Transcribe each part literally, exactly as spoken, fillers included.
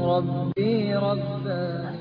ربي ربا.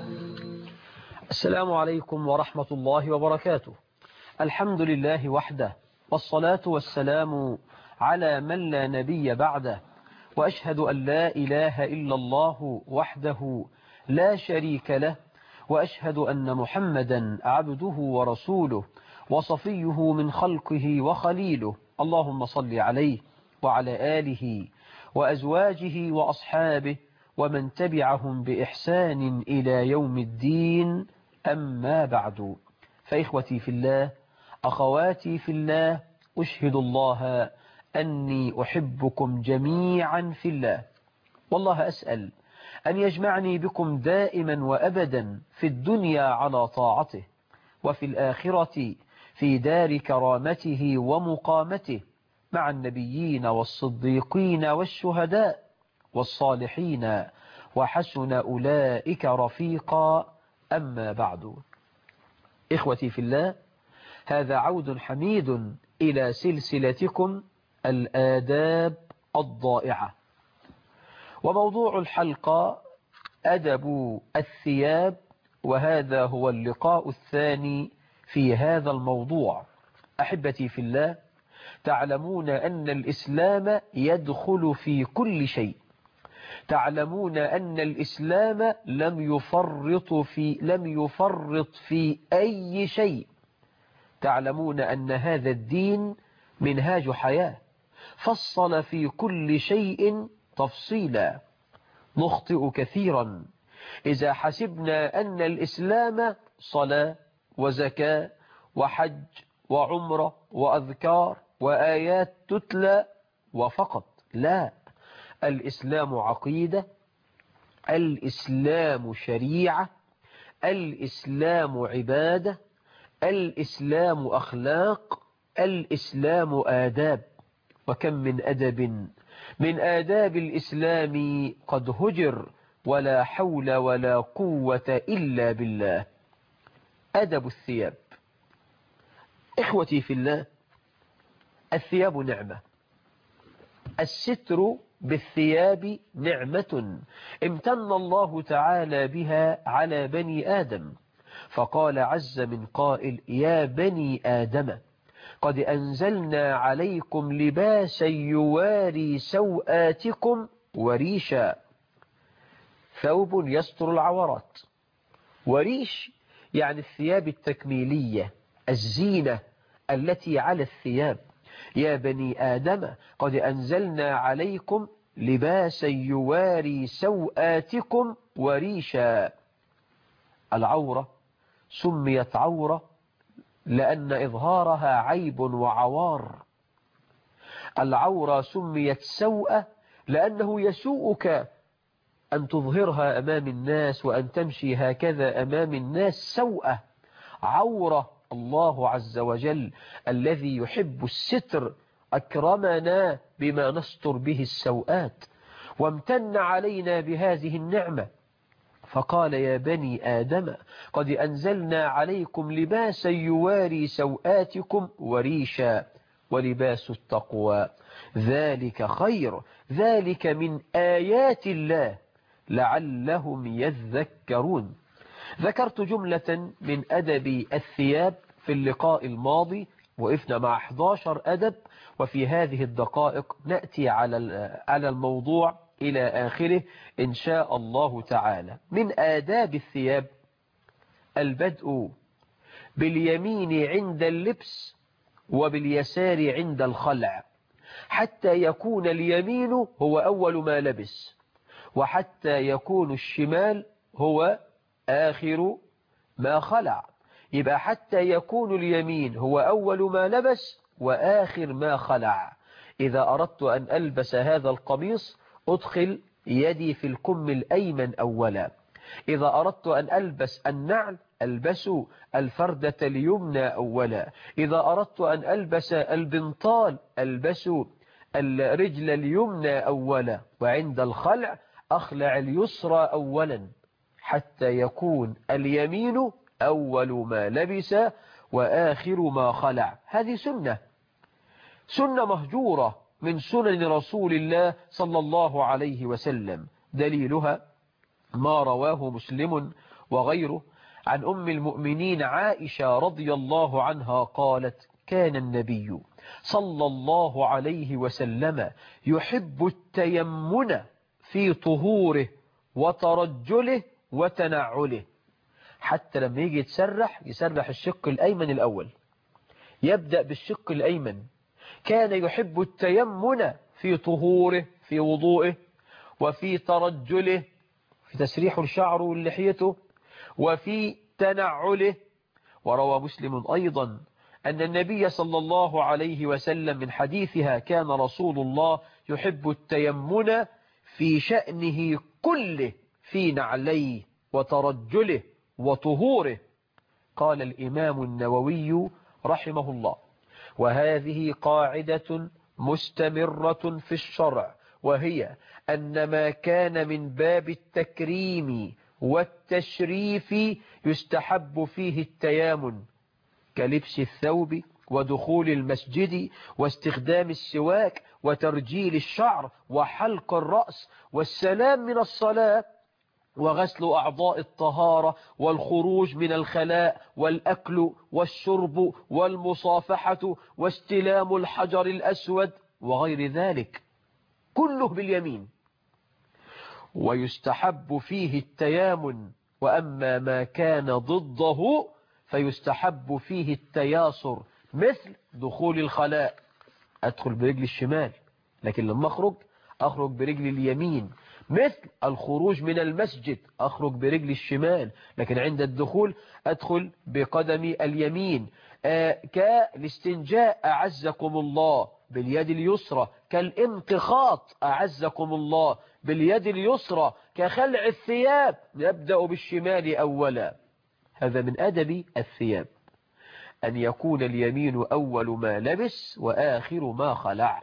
السلام عليكم ورحمة الله وبركاته. الحمد لله وحده، والصلاة والسلام على من لا نبي بعده، وأشهد أن لا إله إلا الله وحده لا شريك له، وأشهد أن محمدا عبده ورسوله وصفيه من خلقه وخليله. اللهم صل عليه وعلى آله وأزواجه وأصحابه ومن تبعهم بإحسان إلى يوم الدين. أما بعد، فإخوتي في الله، أخواتي في الله، أشهد الله أني أحبكم جميعا في الله، والله أسأل أن يجمعني بكم دائما وأبدا في الدنيا على طاعته، وفي الآخرة في دار كرامته ومقامته مع النبيين والصديقين والشهداء والصالحين، وحسن أولئك رفيقا. أما بعد، إخوتي في الله، هذا عود حميد إلى سلسلتكم الآداب الضائعة، وموضوع الحلقة أدب الثياب، وهذا هو اللقاء الثاني في هذا الموضوع. أحبتي في الله، تعلمون أن الإسلام يدخل في كل شيء، تعلمون أن الإسلام لم يفرط في لم يفرط في أي شيء، تعلمون أن هذا الدين منهاج حياة، فصل في كل شيء تفصيلا. نخطئ كثيرا إذا حسبنا أن الإسلام صلاة وزكاة وحج وعمرة وأذكار وآيات تتلى وفقط. لا، الإسلام عقيدة، الإسلام شريعة، الإسلام عبادة، الإسلام أخلاق، الإسلام آداب. وكم من أدب من آداب الإسلام قد هجر، ولا حول ولا قوة إلا بالله. أدب الثياب. إخوتي في الله، الثياب نعمة، الستر بالثياب نعمة امتن الله تعالى بها على بني آدم، فقال عز من قائل: يا بني آدم قد أنزلنا عليكم لباسا يواري سوآتكم وريشا. ثوب يستر العورات، وريش يعني الثياب التكميلية، الزينة التي على الثياب. يا بني آدم قد أنزلنا عليكم لباسا يواري سوآتكم وريشا. العورة سميت عورة لأن إظهارها عيب وعوار. العورة سميت سوءة لأنه يسوءك أن تظهرها أمام الناس وأن تمشي هكذا أمام الناس سوءة. عورة الله عز وجل الذي يحب الستر أكرمنا بما نستر به السوءات، وامتن علينا بهذه النعمة، فقال: يا بني آدم قد أنزلنا عليكم لباسا يواري سوآتكم وريشا ولباس التقوى ذلك خير، ذلك من آيات الله لعلهم يذكرون. ذكرت جملة من أدب الثياب في اللقاء الماضي، وقفنا مع أحد عشر أدب، وفي هذه الدقائق نأتي على على الموضوع إلى آخره إن شاء الله تعالى. من آداب الثياب البدء باليمين عند اللبس وباليسار عند الخلع، حتى يكون اليمين هو أول ما لبس، وحتى يكون الشمال هو آخر ما خلع. يبقى حتى يكون اليمين هو أول ما لبس وآخر ما خلع. إذا أردت أن ألبس هذا القميص أدخل يدي في الكم الأيمن أولا. إذا أردت أن ألبس النعل ألبس الفردة اليمنى أولا. إذا أردت أن ألبس البنطال ألبس الرجل اليمنى أولا، وعند الخلع أخلع اليسرى أولا، حتى يكون اليمين أول ما لبس وآخر ما خلع. هذه سنة سنة مهجورة من سنن رسول الله صلى الله عليه وسلم. دليلها ما رواه مسلم وغيره عن أم المؤمنين عائشة رضي الله عنها قالت كان النبي صلى الله عليه وسلم يحب التيمن في طهوره وترجله وتنعله، حتى لما يجي يتسرح يسرح الشق الأيمن الأول، يبدأ بالشق الأيمن. كان يحب التيمن في طهوره في وضوئه، وفي ترجله في تسريح شعره ولحيته، وفي تنعله. وروى مسلم أيضا أن النبي صلى الله عليه وسلم من حديثها كان رسول الله يحب التيمن في شأنه كله، في نعليه وترجله وطهوره. قال الإمام النووي رحمه الله: وهذه قاعدة مستمرة في الشرع، وهي أن ما كان من باب التكريم والتشريف يستحب فيه التيامن، كلبس الثوب ودخول المسجد واستخدام السواك وترجيل الشعر وحلق الرأس والسلام من الصلاة وغسل أعضاء الطهارة والخروج من الخلاء والأكل والشرب والمصافحة واستلام الحجر الأسود وغير ذلك، كله باليمين. ويستحب فيه التيامن، وأما ما كان ضده فيستحب فيه التياسر، مثل دخول الخلاء، أدخل برجل الشمال لكن لما أخرج أخرج برجل اليمين، مثل الخروج من المسجد أخرج برجل الشمال لكن عند الدخول أدخل بقدم اليمين. آه كالاستنجاء أعزكم الله باليد اليسرى، كالانتخاط أعزكم الله باليد اليسرى، كخلع الثياب نبدأ بالشمال أولا. هذا من أدب الثياب، أن يكون اليمين أول ما لبس وآخر ما خلع.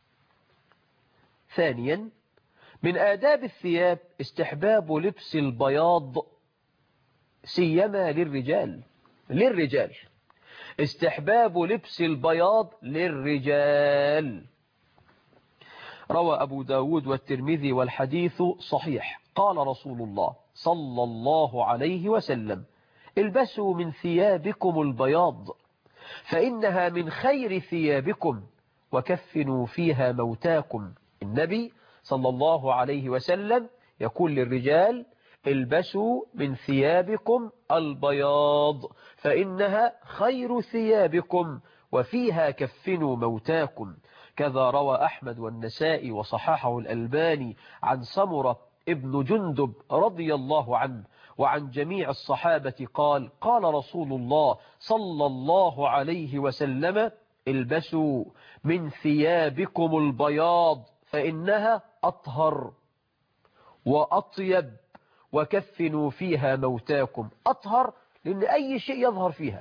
ثانيا من آداب الثياب استحباب لبس البياض، سيما للرجال للرجال استحباب لبس البياض للرجال. روى أبو داود والترمذي والحديث صحيح. قال رسول الله صلى الله عليه وسلم: البسوا من ثيابكم البياض فإنها من خير ثيابكم وكفنوا فيها موتاكم. النبي صلى الله عليه وسلم يقول للرجال: البسوا من ثيابكم البياض فإنها خير ثيابكم وفيها كفنوا موتاكم. كذا روى أحمد والنسائي وصححه الألباني عن سمرة ابن جندب رضي الله عنه وعن جميع الصحابة قال: قال رسول الله صلى الله عليه وسلم: البسوا من ثيابكم البياض فإنها أطهر وأطيب وكفنوا فيها موتاكم. أطهر لأن أي شيء يظهر فيها،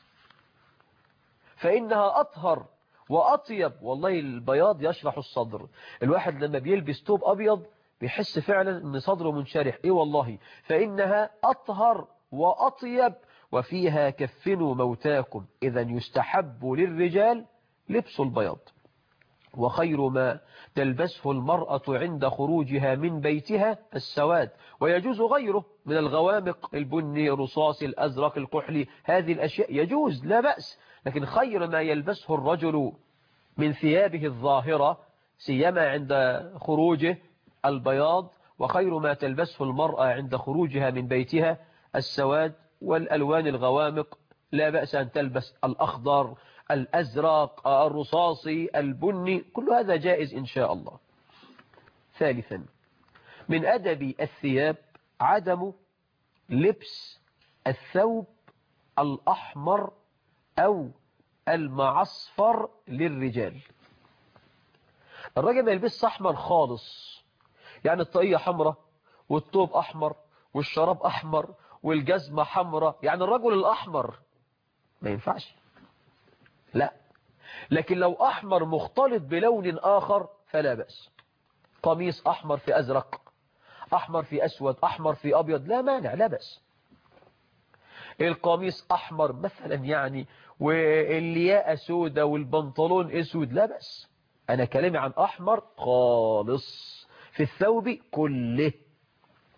فإنها أطهر وأطيب. والله البياض يشرح الصدر، الواحد لما بيلبس توب أبيض بيحس فعلا أن صدره منشرح. إيه والله، فإنها أطهر وأطيب وفيها كفنوا موتاكم. إذا يستحب للرجال لبس البياض. وخير ما تلبسه المرأة عند خروجها من بيتها السواد، ويجوز غيره من الغوامق، البني، الرصاص، الأزرق، الكحلي، هذه الأشياء يجوز لا بأس. لكن خير ما يلبسه الرجل من ثيابه الظاهرة سيما عند خروجه البياض، وخير ما تلبسه المرأة عند خروجها من بيتها السواد. والألوان الغوامق لا بأس أن تلبس الأخضر، الأزرق، الرصاصي، البني، كل هذا جائز إن شاء الله. ثالثا من أدب الثياب عدم لبس الثوب الأحمر أو المعصفر للرجال. الراجل ما يلبس أحمر خالص، يعني الطاقية حمراء والثوب أحمر والشراب أحمر والجزمة حمراء، يعني الرجل الأحمر ما ينفعش، لا. لكن لو أحمر مختلط بلون آخر فلا بأس. قميص أحمر في أزرق، أحمر في أسود، أحمر في أبيض، لا مانع، لا بأس. القميص أحمر مثلا يعني واللياقة سودة والبنطلون أسود، لا بأس. أنا كلامي عن أحمر خالص في الثوب كله.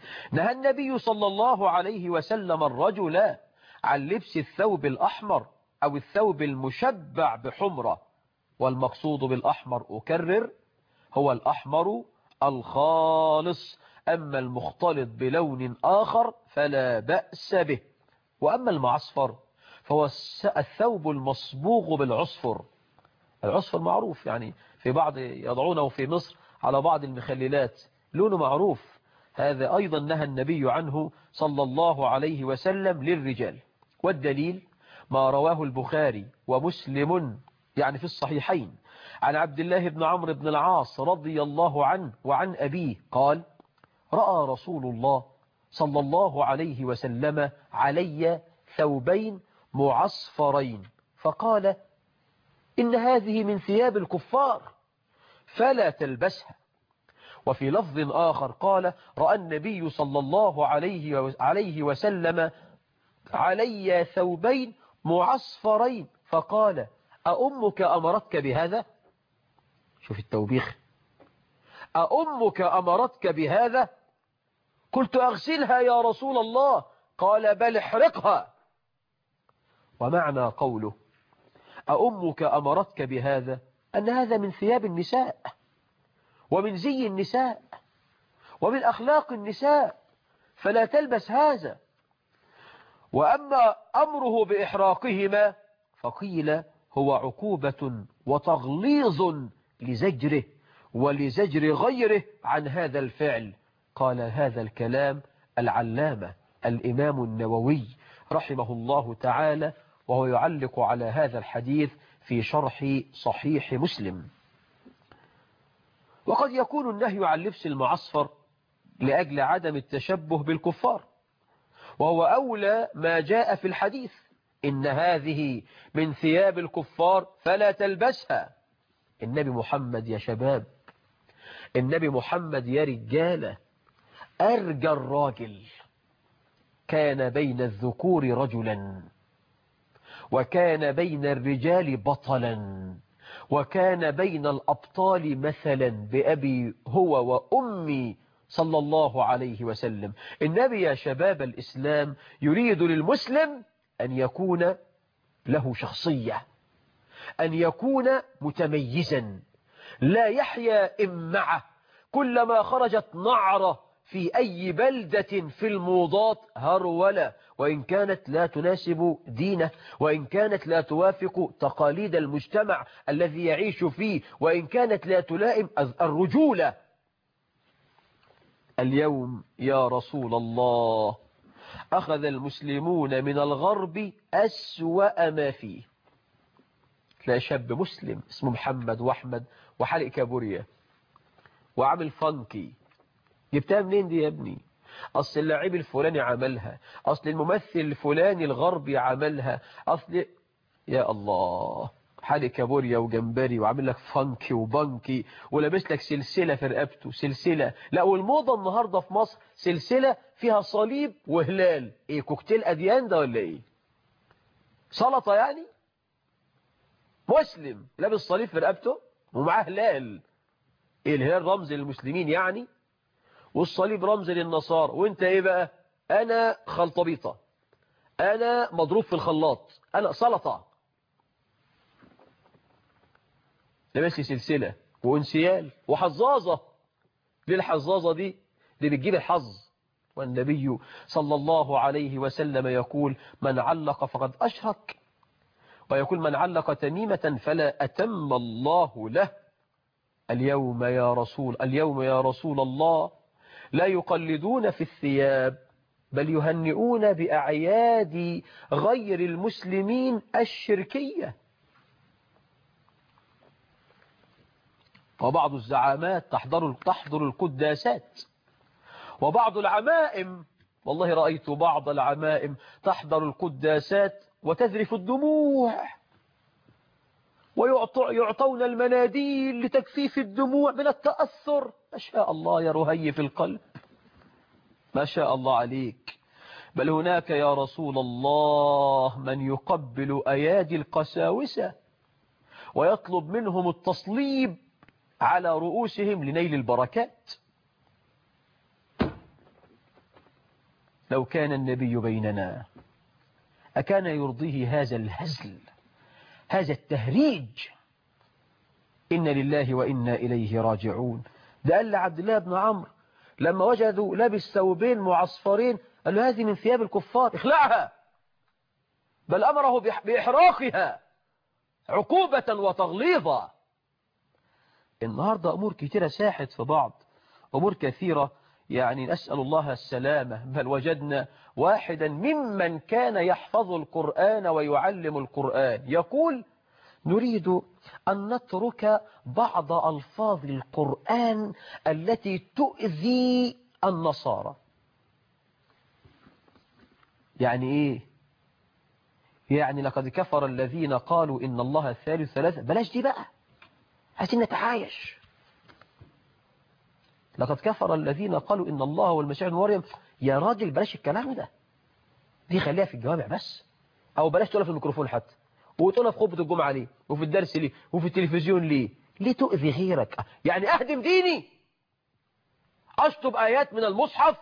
نهى النبي صلى الله عليه وسلم الرجل عن لبس الثوب الأحمر أو الثوب المشبع بحمرة، والمقصود بالأحمر أكرر هو الأحمر الخالص، أما المختلط بلون آخر فلا بأس به. وأما المعصفر فهو الثوب المصبوغ بالعصفر. العصفر معروف، يعني في بعض يضعونه في مصر على بعض المخللات، لونه معروف. هذا أيضا نهى النبي عنه صلى الله عليه وسلم للرجال. والدليل ما رواه البخاري ومسلم يعني في الصحيحين عن عبد الله بن عمرو بن العاص رضي الله عنه وعن أبيه قال: رأى رسول الله صلى الله عليه وسلم علي ثوبين معصفرين فقال: إن هذه من ثياب الكفار فلا تلبسها. وفي لفظ آخر قال: رأى النبي صلى الله عليه وسلم علي ثوبين معصفرين فقال: أأمك أمرتك بهذا؟ شوف التوبيخ، أأمك أمرتك بهذا؟ قلت: أغسلها يا رسول الله. قال: بل احرقها. ومعنى قوله أأمك أمرتك بهذا أن هذا من ثياب النساء ومن زي النساء ومن أخلاق النساء، فلا تلبس هذا. وأما أمره بإحراقهما فقيل هو عقوبة وتغليظ لزجره ولزجر غيره عن هذا الفعل. قال هذا الكلام العلامة الإمام النووي رحمه الله تعالى، وهو يعلق على هذا الحديث في شرح صحيح مسلم. وقد يكون النهي عن لبس المعصفر لأجل عدم التشبه بالكفار، وهو أولى ما جاء في الحديث: إن هذه من ثياب الكفار فلا تلبسها. النبي محمد يا شباب، النبي محمد يا رجالة، أرجى الراجل كان بين الذكور رجلا، وكان بين الرجال بطلا، وكان بين الأبطال مثلا بأبي هو وأمي صلى الله عليه وسلم. النبي يا شباب الإسلام يريد للمسلم أن يكون له شخصية، أن يكون متميزا، لا يحيا إمعة كلما خرجت نعرة في أي بلدة في الموضات هرولة، وإن كانت لا تناسب دينه، وإن كانت لا توافق تقاليد المجتمع الذي يعيش فيه، وإن كانت لا تلائم الرجولة. اليوم يا رسول الله أخذ المسلمون من الغرب أسوأ ما فيه. تلاقي شاب مسلم اسمه محمد وأحمد وحلق كابوريا وعامل فانكي. جبتها منين دي يا ابني؟ أصل اللاعب الفلاني عملها، أصل الممثل الفلاني الغربي عملها، أصل يا الله حالي كابوريا وجمبري وعامل لك فانكي وبانكي ولابس لك سلسلة في رقبته، سلسلة. لا، والموضة النهاردة في مصر سلسلة فيها صليب وهلال. ايه، كوكتيل أديان ده ولا ايه؟ سلطة يعني؟ مسلم لابس صليب في رقبته ومعاه هلال. ايه، الهلال رمز للمسلمين يعني، والصليب رمز للنصارى، وانت ايه بقى؟ انا خلطبيطة، انا مضروب في الخلاط، انا سلطة. لابس لي سلسلة وانسيال وحظاظة. ليه الحظاظة دي؟ دي بتجيب الحظ. والنبي صلى الله عليه وسلم يقول: من علق فقد أشرك، ويقول: من علق تميمة فلا أتم الله له. اليوم يا رسول اليوم يا رسول الله لا يقلدون في الثياب، بل يهنئون بأعياد غير المسلمين الشركية. وبعض الزعامات تحضر تحضر القداسات، وبعض العمائم، والله رأيت بعض العمائم تحضر القداسات وتذرف الدموع، ويعطون المناديل لتجفيف الدموع من التأثر. ما شاء الله يا رهي في القلب، ما شاء الله عليك. بل هناك يا رسول الله من يقبل أيادي القساوسة ويطلب منهم التصليب على رؤوسهم لنيل البركات. لو كان النبي بيننا أكان يرضيه هذا الهزل، هذا التهريج؟ إن لله وإنا إليه راجعون. ده قال لعبد الله بن عمرو لما وجدوا لابس ثوبين معصفرين قال له هذه من ثياب الكفار اخلعها، بل أمره بإحراقها عقوبة وتغليظا. النهاردة أمور كثيرة ساحت في بعض، أمور كثيرة يعني نسأل الله السلامة. بل وجدنا واحدا ممن كان يحفظ القرآن ويعلم القرآن يقول نريد أن نترك بعض ألفاظ القرآن التي تؤذي النصارى. يعني إيه؟ يعني لقد كفر الذين قالوا إن الله ثالث ثلاثة. بلاش دي بقى، عايزين نتعايش. لقد كفر الذين قالوا إن الله والمسيح ابن مريم. يا راجل بلاش الكلام ده، دي خليها في الجوامع بس، أو بلاش تقولها في الميكروفون حتى، وتقولها في خطبة الجمعة ليه، وفي الدرس ليه، وفي التلفزيون ليه؟ ليه تؤذي غيرك؟ يعني أهدم ديني، أشطب آيات من المصحف.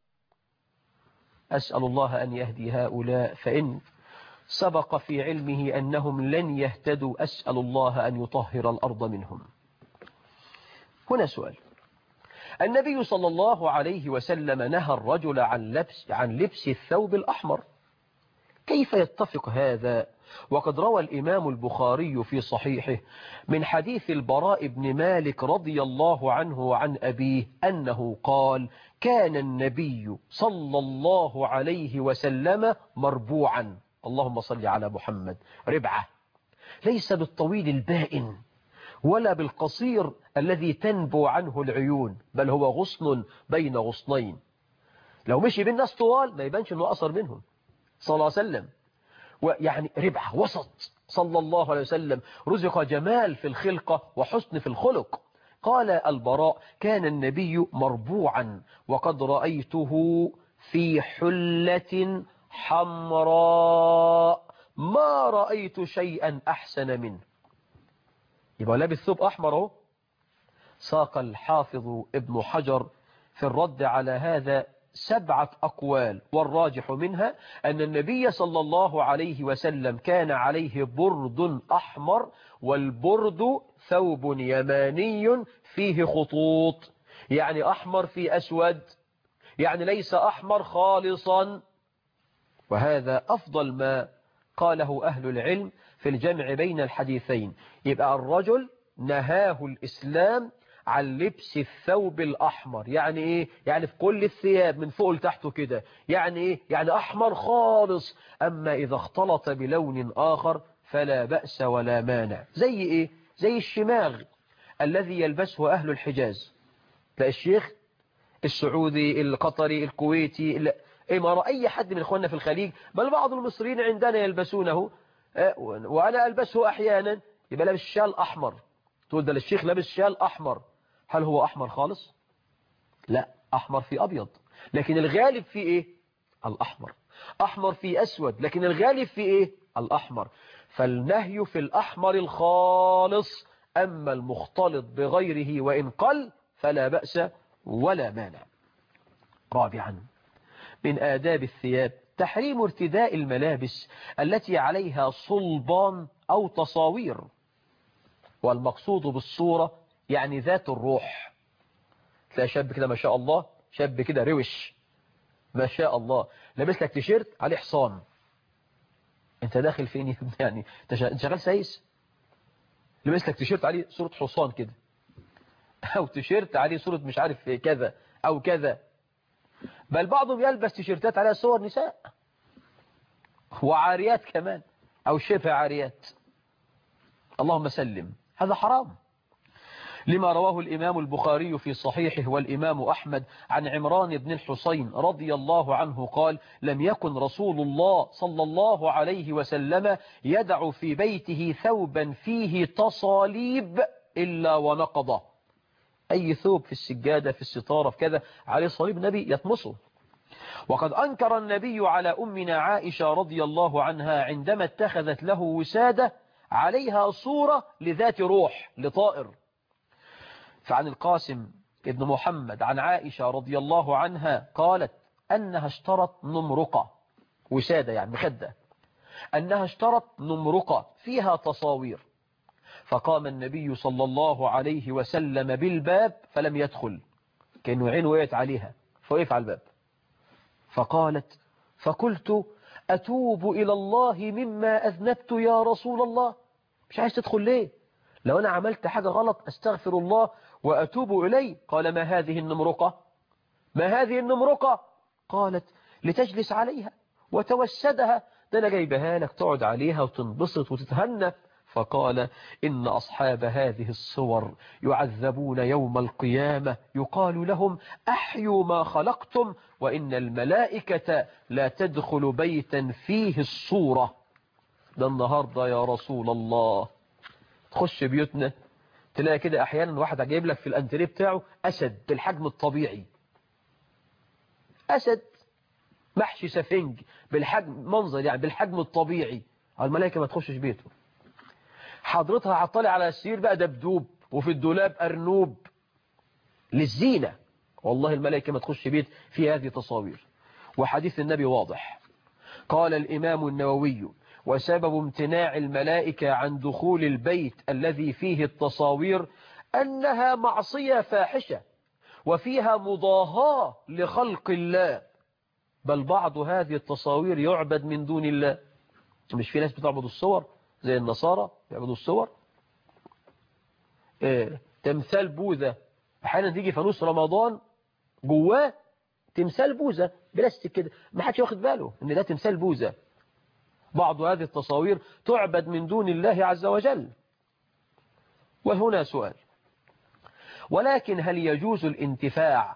أسأل الله أن يهدي هؤلاء، فإن سبق في علمه أنهم لن يهتدوا. أسأل الله أن يطهر الأرض منهم. هنا سؤال. النبي صلى الله عليه وسلم نهى الرجل عن لبس, عن لبس الثوب الأحمر. كيف يتفق هذا وقد روى الإمام البخاري في صحيحه من حديث البراء بن مالك رضي الله عنه وعن أبيه أنه قال كان النبي صلى الله عليه وسلم مربوعا، اللهم صل على محمد، ربعة، ليس بالطويل البائن ولا بالقصير الذي تنبو عنه العيون، بل هو غصن بين غصنين. لو مشي بالناس طوال ما يبانش انه أقصر منهم صلى الله عليه وسلم. ويعني ربعة وسط صلى الله عليه وسلم، رزق جمال في الخلقة وحسن في الخلق. قال البراء كان النبي مربوعا وقد رأيته في حلة حمراء ما رأيت شيئا أحسن منه. يبقى لابس ثوب أحمر اهو. ساق الحافظ ابن حجر في الرد على هذا سبعة أقوال، والراجح منها أن النبي صلى الله عليه وسلم كان عليه برد أحمر، والبرد ثوب يماني فيه خطوط، يعني أحمر في أسود، يعني ليس أحمر خالصا. وهذا أفضل ما قاله أهل العلم في الجمع بين الحديثين. يبقى الرجل نهاه الإسلام عن لبس الثوب الأحمر. يعني إيه؟ يعني في كل الثياب من فوق لتحته كده. يعني إيه؟ يعني أحمر خالص. أما إذا اختلط بلون آخر فلا بأس ولا مانع. زي إيه؟ زي الشماغ الذي يلبسه أهل الحجاز. تلاقي الشيخ السعودي القطري الكويتي الإمارة أي حد من إخواننا في الخليج، بل بعض المصريين عندنا يلبسونه وأنا ألبسه أحيانا، يبقى لابس شال أحمر. تقول ده الشيخ لابس شال أحمر، هل هو أحمر خالص؟ لا، أحمر في أبيض، لكن الغالب في إيه؟ الأحمر. أحمر في أسود، لكن الغالب في إيه؟ الأحمر. فالنهي في الأحمر الخالص، أما المختلط بغيره وإن قل فلا بأس ولا مانع. رابعا من آداب الثياب تحريم ارتداء الملابس التي عليها صلبان أو تصاوير. والمقصود بالصورة يعني ذات الروح. تلاقي شاب كده ما شاء الله، شاب كده روش ما شاء الله، لابس لك تيشيرت عليه حصان. انت داخل فين يعني؟ انت شغال سايس؟ لابس لك تيشيرت عليه صورة حصان كده، او تيشيرت عليه صورة مش عارف كذا او كذا. بل بعضهم يلبس تيشيرتات عليها صور نساء وعاريات كمان او شبه عاريات. اللهم سلم. هذا حرام، لما رواه الإمام البخاري في صحيحه والإمام أحمد عن عمران بن الحسين رضي الله عنه قال لم يكن رسول الله صلى الله عليه وسلم يدع في بيته ثوبا فيه تصاليب إلا ونقضه. أي ثوب في السجادة في الستارة في كذا عليه صليب نبي يطمسه. وقد أنكر النبي على أمنا عائشة رضي الله عنها عندما اتخذت له وسادة عليها صورة لذات روح لطائر. فعن القاسم ابن محمد عن عائشة رضي الله عنها قالت أنها اشترت نمرقة، وسادة يعني مخدة، أنها اشترت نمرقة فيها تصاوير، فقام النبي صلى الله عليه وسلم بالباب فلم يدخل، كأنه عين وقعت عليها فوقف على الباب. فقالت فقلت أتوب إلى الله مما أذنبت يا رسول الله، مش عايز تدخل ليه؟ لو أنا عملت حاجة غلط أستغفر الله وأتوب إليه. قال ما هذه النمرقة؟ ما هذه النمرقة؟ قالت لتجلس عليها وتوسدها، ده أنا جايبها لك تقعد عليها وتنبسط وتتهنى. فقال إن أصحاب هذه الصور يعذبون يوم القيامة، يقال لهم أحيوا ما خلقتم، وإن الملائكة لا تدخل بيتا فيه الصورة. ده النهاردة يا رسول الله تخش بيوتنا تلاقي كده أحيانا واحد جايب لك في الأنتريه بتاعه أسد بالحجم الطبيعي، أسد محشي سفنج بالحجم، منظر يعني بالحجم الطبيعي، الملائكة ما تخشش بيته. حضرتها عطالي على السرير بقى دبدوب، وفي الدولاب أرنوب للزينة، والله الملائكة ما تخش بيت في هذه تصاوير. وحديث النبي واضح. قال الإمام النووي وسبب امتناع الملائكة عن دخول البيت الذي فيه التصاوير أنها معصية فاحشة وفيها مضاهاة لخلق الله، بل بعض هذه التصاوير يعبد من دون الله. مش في ناس بتعبد الصور زي النصارى يعبدوا الصور؟ إيه تمثال بوذا، احيانا تيجي فانوس رمضان جواه تمثال بوذا بلاستيك كده، ما حدش واخد باله ان ده تمثال بوذا. بعض هذه التصاوير تعبد من دون الله عز وجل. وهنا سؤال، ولكن هل يجوز الانتفاع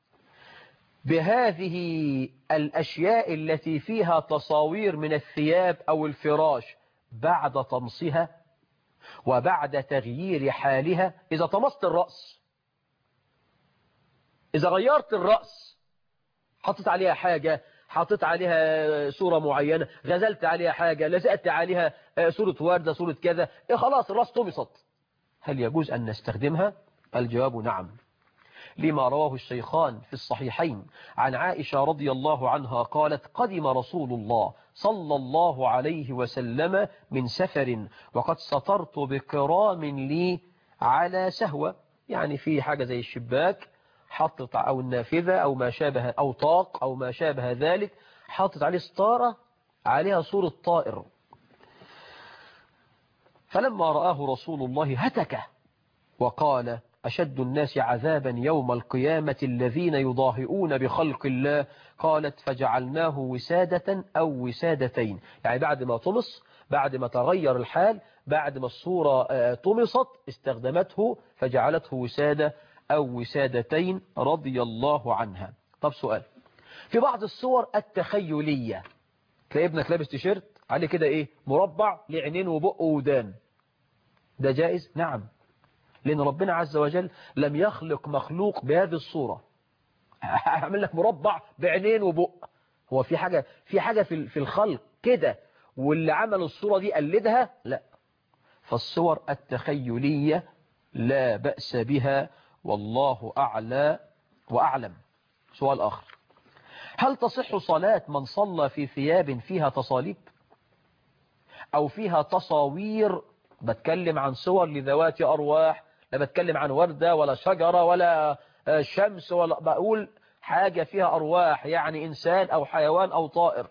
بهذه الأشياء التي فيها تصاوير من الثياب أو الفراش بعد طمسها وبعد تغيير حالها؟ إذا طمست الرأس، إذا غيرت الرأس، حطت عليها حاجة، حطت عليها صورة معينة، غزلت عليها حاجة، لزقت عليها صورة وردة، صورة كذا، إيه خلاص الرأس طمست، هل يجوز أن نستخدمها؟ الجواب نعم، لما رواه الشيخان في الصحيحين عن عائشة رضي الله عنها قالت قدم رسول الله صلى الله عليه وسلم من سفر وقد سطرت بكرام لي على سهوة، يعني في حاجة زي الشباك حطت أو النافذة أو ما شابه أو طاق أو ما شابه ذلك، حطت عليه ستارة عليها صورة طائر، فلما رآه رسول الله هتكه وقال أشد الناس عذابا يوم القيامة الذين يضاهئون بخلق الله. قالت فجعلناه وسادة أو وسادتين، يعني بعد ما طمس، بعد ما تغير الحال، بعد ما الصورة طمست استخدمته فجعلته وسادة أو وسادتين رضي الله عنها. طب سؤال، في بعض الصور التخيلية تلاقي ابنك لابس تيشيرت عليه كده ايه مربع لعينين وبق ودان، ده جائز؟ نعم، لأن ربنا عز وجل لم يخلق مخلوق بهذه الصورة، هعمل لك مربع بعينين وبق، هو في حاجة في حاجة في في الخلق كده واللي عمل الصورة دي قلدها؟ لا، فالصور التخيلية لا بأس بها والله أعلى وأعلم. سؤال آخر، هل تصح صلاة من صلى في ثياب فيها تصاليب أو فيها تصاوير؟ بتكلم عن صور لذوات أرواح، لا بتكلم عن وردة ولا شجرة ولا شمس، ولا بقول حاجة فيها أرواح يعني إنسان أو حيوان أو طائر.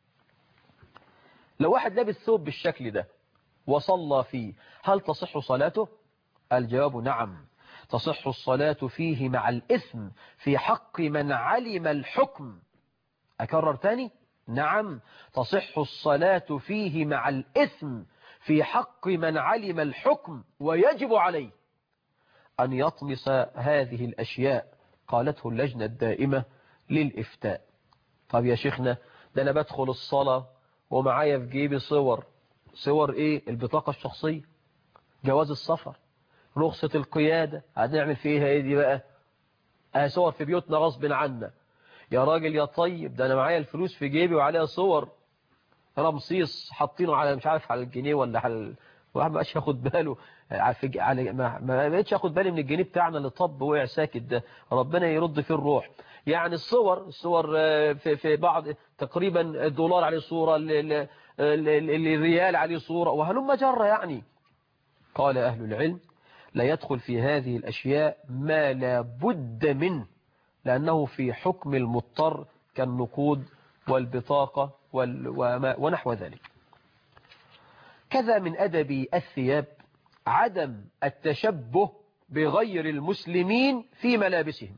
لو واحد لابس ثوب بالشكل ده وصلى فيه هل تصح صلاته؟ الجواب نعم، تصح الصلاة فيه مع الإثم في حق من علم الحكم. أكرر تاني، نعم تصح الصلاة فيه مع الإثم في حق من علم الحكم ويجب عليه أن يطمس هذه الأشياء، قالته اللجنة الدائمة للإفتاء. طب يا شيخنا ده أنا بدخل الصلاة ومعايا في جيبي صور، صور إيه؟ البطاقة الشخصية، جواز السفر، رخصة القيادة، هنعمل فيها إيه دي بقى؟ اه صور في بيوتنا غصب عنا. يا راجل يا طيب، ده أنا معايا الفلوس في جيبي وعليها صور رمسيس حاطينه على مش عارف على الجنيه ولا على الواحد ما بقاش ياخد باله على ما ما بقتش اخد بالي من الجنيه بتاعنا اللي طب وقع ساكت ده، ربنا يرد فيه الروح. يعني الصور الصور في في بعض تقريبا الدولار عليه صورة، الريال عليه صورة، وهلم جرة يعني. قال أهل العلم لا يدخل في هذه الأشياء ما لا بد منه، لأنه في حكم المضطر كالنقود والبطاقة ونحو ذلك. كذا من أدب الثياب عدم التشبه بغير المسلمين في ملابسهم،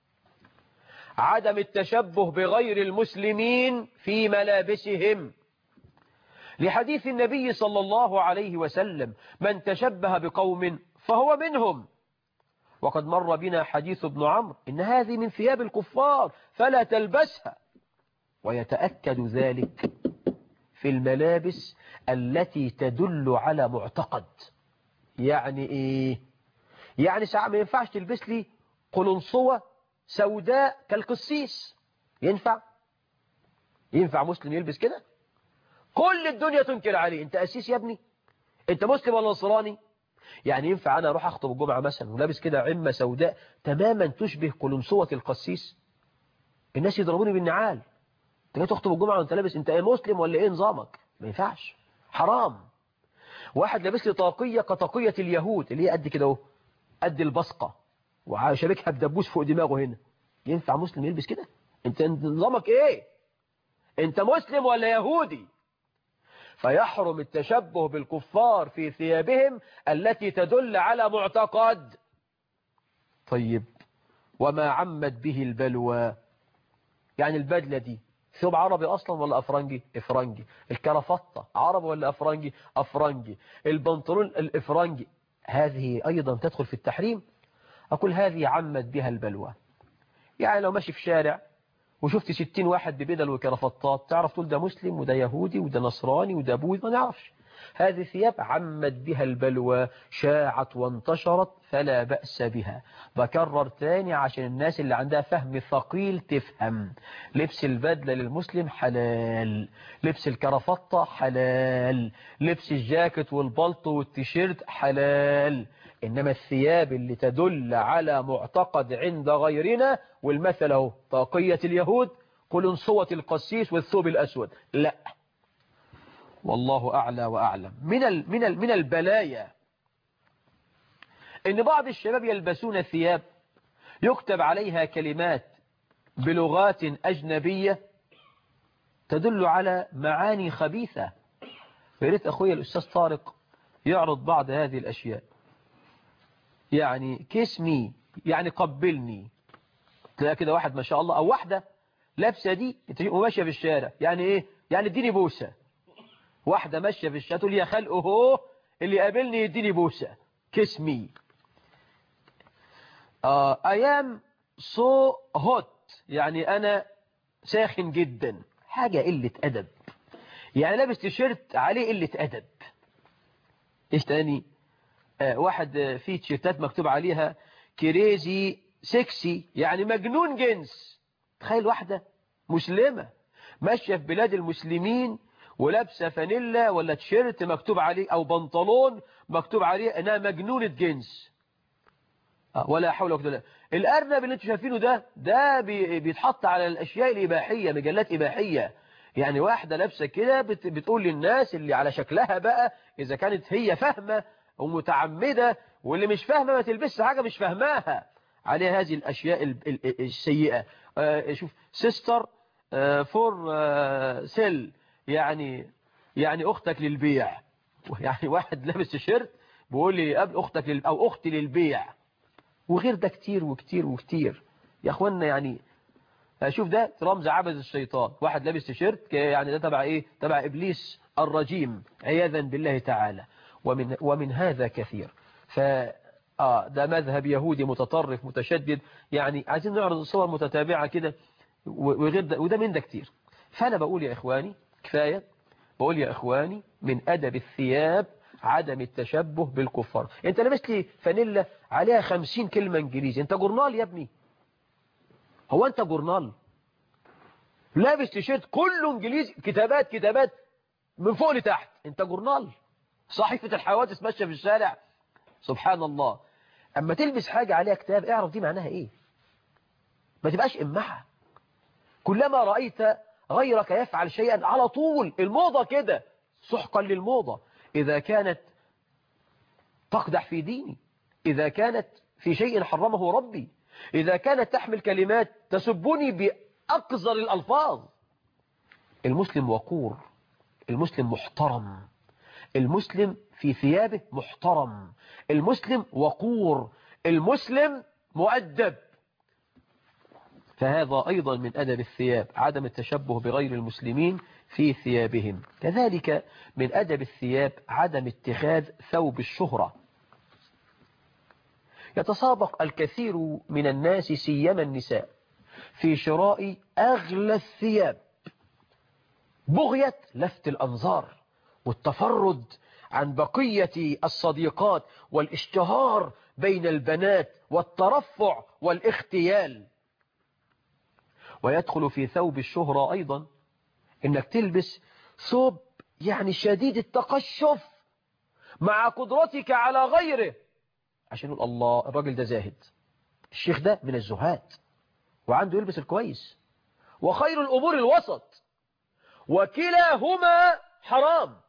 عدم التشبه بغير المسلمين في ملابسهم، لحديث النبي صلى الله عليه وسلم من تشبه بقوم فهو منهم. وقد مر بنا حديث ابن عمرو إن هذه من ثياب الكفار فلا تلبسها. ويتأكد ذلك في الملابس التي تدل على معتقد. يعني إيه؟ يعني ساعة ما ينفعش تلبس لي قلنصوة سوداء كالقسيس. ينفع؟ ينفع مسلم يلبس كده؟ كل الدنيا تنكر عليه. انت قسيس يا ابني؟ انت مسلم ولا نصراني؟ يعني ينفع انا اروح اخطب الجمعة مثلا ولابس كده عمة سوداء تماما تشبه قلنصوة القسيس؟ الناس يضربوني بالنعال. انت جاي تخطب الجمعة وانت لابس، انت ايه مسلم ولا ايه نظامك؟ ما ينفعش، حرام. واحد لابس لي طاقية كطاقية اليهود اللي هي قد كده اهو، قد البصقة، وشابكها بدبوس فوق دماغه هنا. ينفع مسلم يلبس كده؟ انت نظامك ايه؟ انت مسلم ولا يهودي؟ فيحرم التشبه بالكفار في ثيابهم التي تدل على معتقد. طيب وما عمت به البلوى، يعني البدلة دي ثوب عربي أصلا ولا أفرنجي؟ إفرنجي. الكرافطة عربي ولا أفرنجي؟ أفرنجي. البنطلون الإفرنجي، هذه أيضا تدخل في التحريم. أقول هذه عمت بها البلوى. يعني لو ماشي في شارع وشفت ستين واحد ببدل وكرافطات تعرف تقول ده مسلم وده يهودي وده نصراني وده بوذي؟ ما نعرفش. هذه ثياب عمت بها البلوى، شاعت وانتشرت فلا بأس بها. بكرر تاني عشان الناس اللي عندها فهم ثقيل تفهم. لبس البدلة للمسلم حلال، لبس الكرافطة حلال، لبس الجاكيت والبلطو والتيشيرت حلال. إنما الثياب اللي تدل على معتقد عند غيرنا، والمثل اهو طاقية اليهود، قلنصوة القسيس والثوب الأسود، لا. والله أعلى وأعلم. من ال من ال من البلايا إن بعض الشباب يلبسون ثياب يكتب عليها كلمات بلغات أجنبية تدل على معاني خبيثة. فياريت أخوي الأستاذ طارق يعرض بعض هذه الأشياء. يعني كيس مي، يعني قبلني. تلاقي كده واحد ما شاء الله أو واحدة لابسة دي وماشية في الشارع، يعني إيه؟ يعني اديني بوسة. واحدة ماشية في الشارع تقول يا خلق هو اللي قابلني يديني بوسة. كيس مي. آه أيام سو هوت، يعني أنا ساخن جدا. حاجة قلة أدب. يعني لابس تيشيرت عليه قلة أدب. إيش تاني؟ آه واحد فيه تيشيرتات مكتوب عليها كريزي سكسي، يعني مجنون جنس. تخيل واحدة مسلمة ماشية في بلاد المسلمين ولابسة فانيلا ولا تيشيرت مكتوب عليه أو بنطلون مكتوب عليه أنها مجنونة جنس. آه ولا حول ولا قوة إلا بالله. الأرنب اللي انتوا شايفينه ده ده بيتحط على الأشياء الإباحية، مجلات إباحية. يعني واحدة لابسة كده بتقول للناس اللي على شكلها بقى، إذا كانت هي فاهمة ومتعمدة، واللي مش فاهمة ما تلبسش حاجة مش فاهماها، عليها هذه الأشياء السيئة. شوف سيستر فور سيل، يعني يعني أختك للبيع. يعني واحد لابس تيشيرت بيقول لي قبل أختك لل... أو أختي للبيع. وغير ده كتير وكتير وكتير يا أخوانا. يعني شوف ده رمز عبث الشيطان، واحد لابس تيشيرت يعني ده تبع إيه؟ تبع إبليس الرجيم عياذا بالله تعالى. ومن, ومن هذا كثير. ف آه ده مذهب يهودي متطرف متشدد. يعني عايزين نعرض صور متتابعة كده وغير ده، وده من ده كتير. فأنا بقول يا إخواني كفاية. بقول يا إخواني من أدب الثياب عدم التشبه بالكفار. أنت لابس لي فانيلا عليها خمسين كلمة إنجليزي، أنت جورنال يا ابني؟ هو أنت جورنال؟ لابس تيشيرت كله إنجليزي، كتابات كتابات من فوق لتحت، أنت جورنال؟ صحيفة الحوادث ماشية في الشارع سبحان الله. أما تلبس حاجة عليها كتاب اعرف دي معناها إيه، ما تبقاش إمحة. كلما رأيت غيرك يفعل شيئا على طول الموضة كده، سحقا للموضة. إذا كانت تقدح في ديني، إذا كانت في شيء حرمه ربي، إذا كانت تحمل كلمات تسبني بأقذر الألفاظ. المسلم وقور، المسلم محترم، المسلم في ثيابه محترم، المسلم وقور، المسلم مؤدب. فهذا أيضا من أدب الثياب عدم التشبه بغير المسلمين في ثيابهم. كذلك من أدب الثياب عدم اتخاذ ثوب الشهرة. يتسابق الكثير من الناس سيما النساء في شراء أغلى الثياب بغية لفت الأنظار والتفرد عن بقية الصديقات والاشتهار بين البنات والترفع والاختيال. ويدخل في ثوب الشهرة أيضا إنك تلبس ثوب يعني شديد التقشف مع قدرتك على غيره، عشان يقول الله الراجل ده زاهد، الشيخ ده من الزهاد وعنده يلبس الكويس. وخير الأمور الوسط، وكلاهما حرام.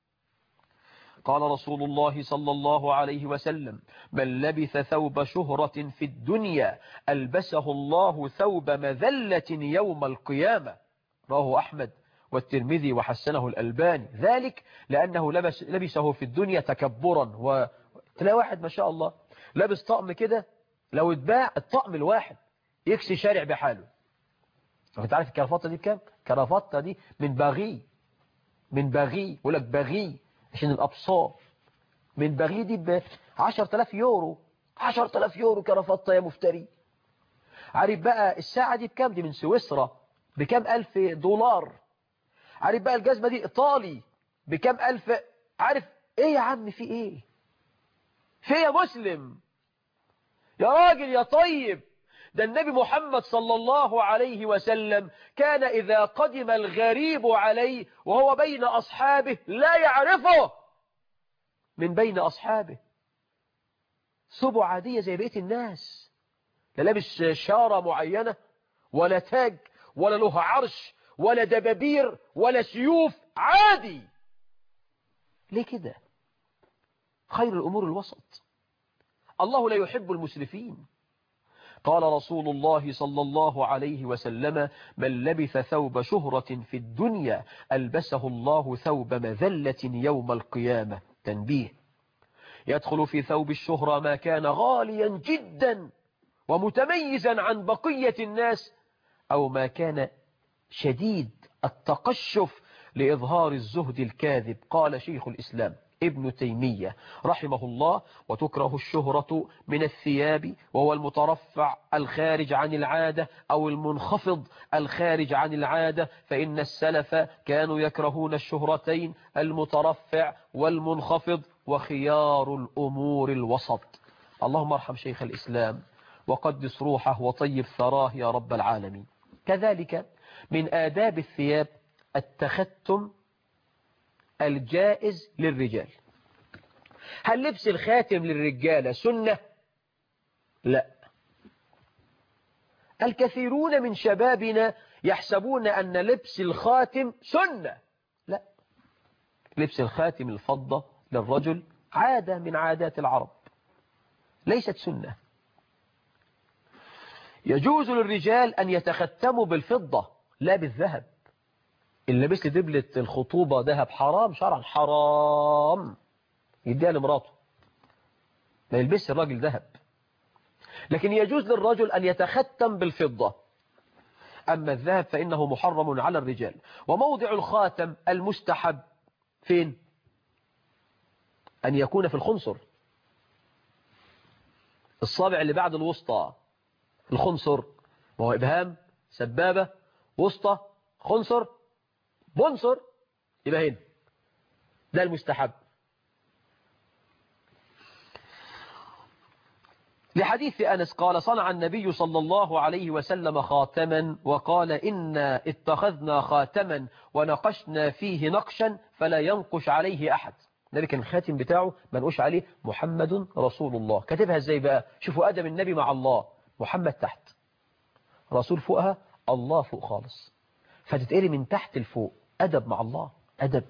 قال رسول الله صلى الله عليه وسلم: من لبث ثوب شهرة في الدنيا ألبسه الله ثوب مذلة يوم القيامة. رواه أحمد والترمذي وحسنه الألباني. ذلك لأنه لبس لبسه في الدنيا تكبرا. وتلاقي واحد ما شاء الله لابس طقم كده لو اتباع الطقم الواحد يكسي شارع بحاله. انت عارف الكرافتة دي بكام؟ الكرافتة دي من باغي، من باغي، يقول لك باغي عشان الأبصار. من باغي دي ب عشرة آلاف يورو، عشرة آلاف يورو كرافتة يا مفتري. عارف بقى الساعة دي بكام؟ دي من سويسرا بكام ألف دولار. عارف بقى الجزمة دي إيطالي بكام ألف. عارف إيه يا عم؟ في إيه؟ في يا مسلم يا راجل يا طيب؟ ده النبي محمد صلى الله عليه وسلم كان إذا قدم الغريب عليه وهو بين أصحابه لا يعرفه من بين أصحابه، ثوبه عادية زي بقية الناس، لا لابس شارة معينة ولا تاج ولا له عرش ولا دبابير ولا سيوف، عادي. ليه كده؟ خير الأمور الوسط. الله لا يحب المسرفين. قال رسول الله صلى الله عليه وسلم: من لبث ثوب شهرة في الدنيا ألبسه الله ثوب مذلة يوم القيامة. تنبيه: يدخل في ثوب الشهرة ما كان غاليا جدا ومتميزا عن بقية الناس، أو ما كان شديد التقشف لإظهار الزهد الكاذب. قال شيخ الإسلام ابن تيمية رحمه الله: وتكره الشهرة من الثياب وهو المترفع الخارج عن العادة أو المنخفض الخارج عن العادة، فإن السلف كانوا يكرهون الشهرتين المترفع والمنخفض، وخيار الأمور الوسط. اللهم ارحم شيخ الإسلام وقدس روحه وطيب ثراه يا رب العالمين. كذلك من آداب الثياب التختم الجائز للرجال. هل لبس الخاتم للرجال سنة؟ لا. الكثيرون من شبابنا يحسبون أن لبس الخاتم سنة. لا، لبس الخاتم الفضة للرجل عادة من عادات العرب، ليست سنة. يجوز للرجال أن يتختموا بالفضة لا بالذهب. اللي لبس لي دبلة الخطوبة ذهب حرام شرعا، حرام يديها لمراته، ما يلبسش الراجل ذهب. لكن يجوز للرجل أن يتختم بالفضة. أما الذهب فإنه محرم على الرجال. وموضع الخاتم المستحب فين؟ أن يكون في الخنصر، الصابع اللي بعد الوسطى، الخنصر. وهو إبهام، سبابة، وسطى، خنصر، بنصر، يبقى هنا ده المستحب. لحديث أنس قال: صنع النبي صلى الله عليه وسلم خاتما وقال: إنا اتخذنا خاتما ونقشنا فيه نقشا فلا ينقش عليه أحد. النبي كان الخاتم بتاعه منقوش عليه محمد رسول الله. كاتبها ازاي بقى؟ شوفوا أدب النبي مع الله، محمد تحت، رسول فوقها، الله فوق خالص، فتتقري من تحت لفوق. أدب مع الله، أدب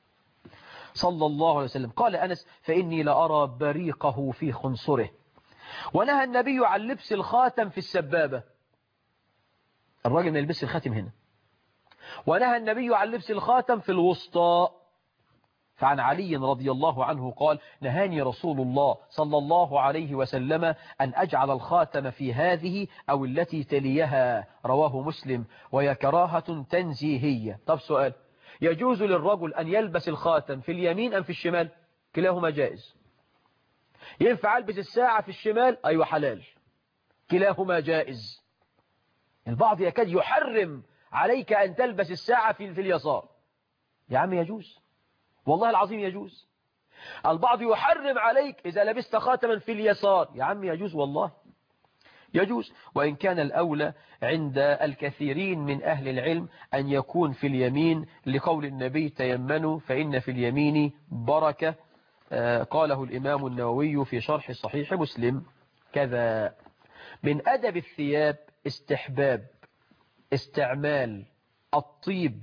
صلى الله عليه وسلم. قال أنس فإني لأرى بريقه في خنصره. ونهى النبي عن لبس الخاتم في السبابة، الراجل ما يلبس الخاتم هنا. ونهى النبي عن لبس الخاتم في الوسطى. فعن علي رضي الله عنه قال نهاني رسول الله صلى الله عليه وسلم أن أجعل الخاتم في هذه أو التي تليها، رواه مسلم، وهي كراهة تنزيهية. طب سؤال، يجوز للرجل أن يلبس الخاتم في اليمين أم في الشمال؟ كلاهما جائز. ينفع ألبس الساعة في الشمال؟ أيوة حلال، كلاهما جائز. البعض يكاد يحرم عليك أن تلبس الساعة في, في اليسار. يا عم يجوز، والله العظيم يجوز. البعض يحرم عليك إذا لبست خاتما في اليسار. يا عم يجوز، والله يجوز. وإن كان الأولى عند الكثيرين من أهل العلم أن يكون في اليمين، لقول النبي تيمنوا فإن في اليمين بركة، قاله الإمام النووي في شرح صحيح مسلم. كذا من أدب الثياب استحباب استعمال الطيب.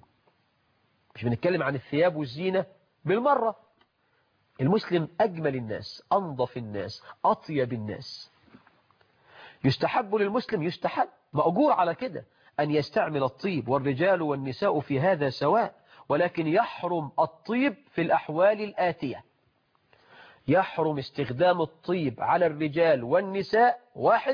مش بنتكلم عن الثياب والزينة بالمرة. المسلم أجمل الناس، أنظف الناس، أطيب الناس. يستحب للمسلم، يستحب مأجور على كده، أن يستعمل الطيب، والرجال والنساء في هذا سواء. ولكن يحرم الطيب في الأحوال الآتية. يحرم استخدام الطيب على الرجال والنساء: واحد،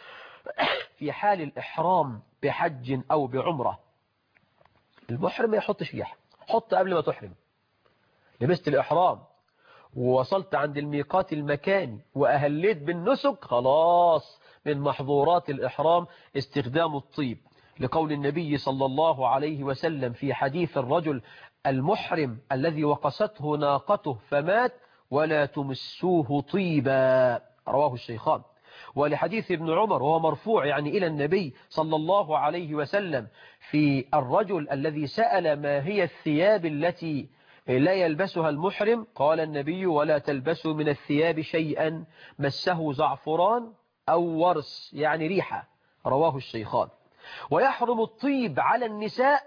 في حال الإحرام بحج أو بعمرة. المحرم ما يحطش ريحة، حط قبل ما تحرم. لبست الإحرام ووصلت عند الميقات المكاني وأهليت بالنسك، خلاص من محظورات الإحرام استخدام الطيب، لقول النبي صلى الله عليه وسلم في حديث الرجل المحرم الذي وقسته ناقته فمات: ولا تمسوه طيبا، رواه الشيخان. ولحديث ابن عمر وهو مرفوع يعني إلى النبي صلى الله عليه وسلم في الرجل الذي سأل ما هي الثياب التي لا يلبسها المحرم، قال النبي: ولا تلبسوا من الثياب شيئا مسه زعفران أو ورس، يعني ريحة، رواه الشيخان. ويحرم الطيب على النساء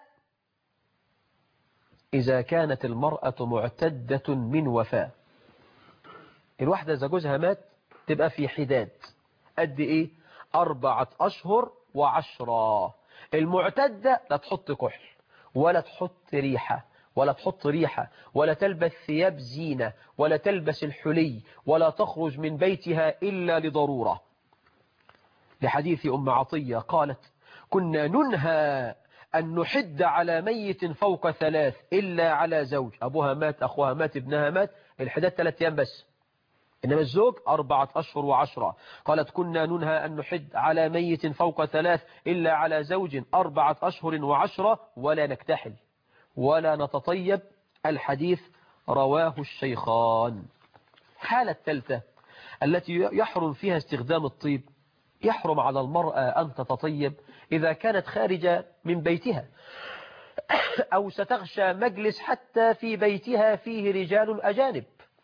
إذا كانت المرأة معتدة من وفاة. الواحدة إذا جوزها مات تبقى في حداد قد إيه؟ أربعة أشهر وعشرة. المعتدة لا تحط كحل ولا تحط ريحة ولا تحط ريحة ولا تلبس ثياب زينة ولا تلبس الحلي ولا تخرج من بيتها إلا لضرورة. لحديث أم عطية قالت: كنا ننهى أن نحد على ميت فوق ثلاث إلا على زوج، أبوها مات، أخوها مات، ابنها مات، الحداد ثلاث أيام بس، إنما الزوج أربعة أشهر وعشرة. قالت: كنا ننهى أن نحد على ميت فوق ثلاث إلا على زوج أربعة أشهر وعشرة، ولا نكتحل ولا نتطيب. الحديث رواه الشيخان. حالة الثالثة التي يحرم فيها استخدام الطيب: يحرم على المرأة أن تتطيب إذا كانت خارجة من بيتها أو ستغشى مجلس حتى في بيتها فيه رجال أجانب.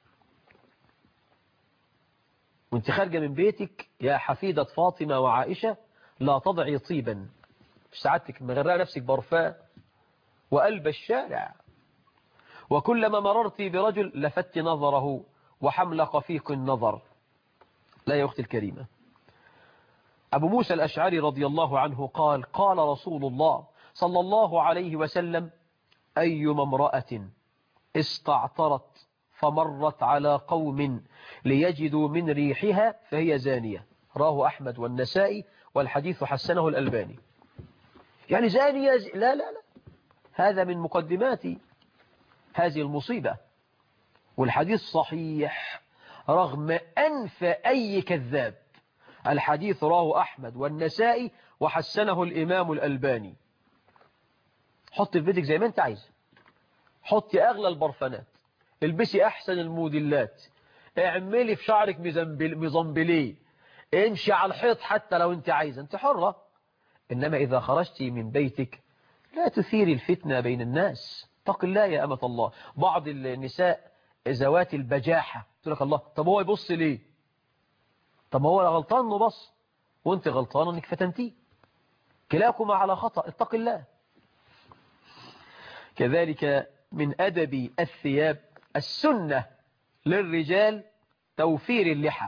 وانت خارجة من بيتك يا حفيدة فاطمة وعائشة لا تضعي طيبا، سعادتك مغرقة نفسك برفاء وقلب الشارع، وكلما مررت برجل لفت نظره وحملق فيك النظر. لا يا أختي الكريمة. أبو موسى الأشعري رضي الله عنه قال: قال رسول الله صلى الله عليه وسلم: أيما امرأة استعطرت فمرت على قوم ليجدوا من ريحها فهي زانية، رواه أحمد والنسائي، والحديث حسنه الألباني. يعني زانية ز... لا لا لا، هذا من مقدمات هذه المصيبة. والحديث صحيح رغم أنف أي كذاب. الحديث رواه أحمد والنسائي وحسنه الإمام الألباني. حط في بيتك زي ما انت عايز، حطي أغلى البرفانات، البسي أحسن الموديلات، اعملي في شعرك مزنبليه، امشي على الحيط حتى لو انت عايزة، انت حرة. إنما إذا خرجتي من بيتك لا تثيري الفتنة بين الناس. اتق الله يا أمة الله. بعض النساء ذوات البجاحة. تقول لك الله، طب هو يبص ليه؟ طب هو غلطان انه بص، وانت غلطان انك فتنتيه. كلاكما على خطأ، اتق الله. كذلك من أدب الثياب السنة للرجال توفير اللحى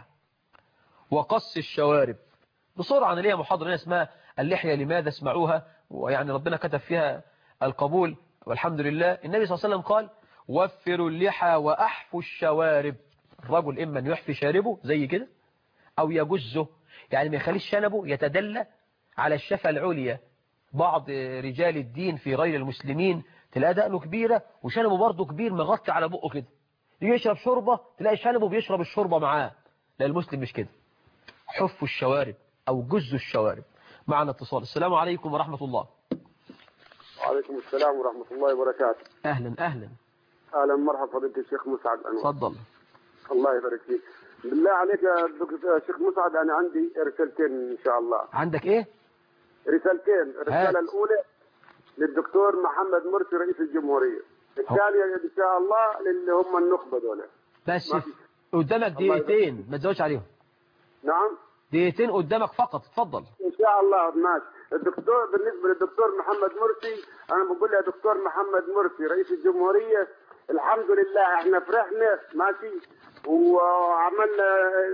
وقص الشوارب. بسرعة، أنا ليها محاضرة اسمها اللحية لماذا، اسمعوها، ويعني ربنا كتب فيها القبول والحمد لله. النبي صلى الله عليه وسلم قال وفروا اللحى وأحفوا الشوارب. الرجل إما أن يحفي شاربه زي كده أو يجزه، يعني ما يخليش شنبه يتدلى على الشفة العليا. بعض رجال الدين في غير المسلمين تلاقي دقنه كبيرة وشنبه برضه كبير مغطي على بقه كده، يجي يشرب شوربة تلاقي شنبه بيشرب الشوربة معاه. لا، المسلم مش كده. حفوا الشوارب أو جزوا الشوارب. معنا اتصال. السلام عليكم ورحمة الله. وعليكم السلام ورحمة الله وبركاته. أهلا أهلا. أهلا مرحبا فضيلة الشيخ مسعد أنور. تفضل. الله يبارك فيك. بالله عليك يا دكتور الشيخ مسعد، أنا عندي رسالتين إن شاء الله. عندك إيه؟ رسالتين. الرسالة هات. الأولى للدكتور محمد مرسي رئيس الجمهورية، الثانية إن شاء الله للي هم النخبة دول. بس ما في- قدامك دقيقتين ما تزودش عليهم. نعم دقيقتين قدامك فقط، اتفضل. إن شاء الله. ماشي. الدكتور بالنسبة للدكتور محمد مرسي، أنا بقول يا دكتور محمد مرسي رئيس الجمهورية، الحمد لله احنا فرحنا ماشي وعملنا.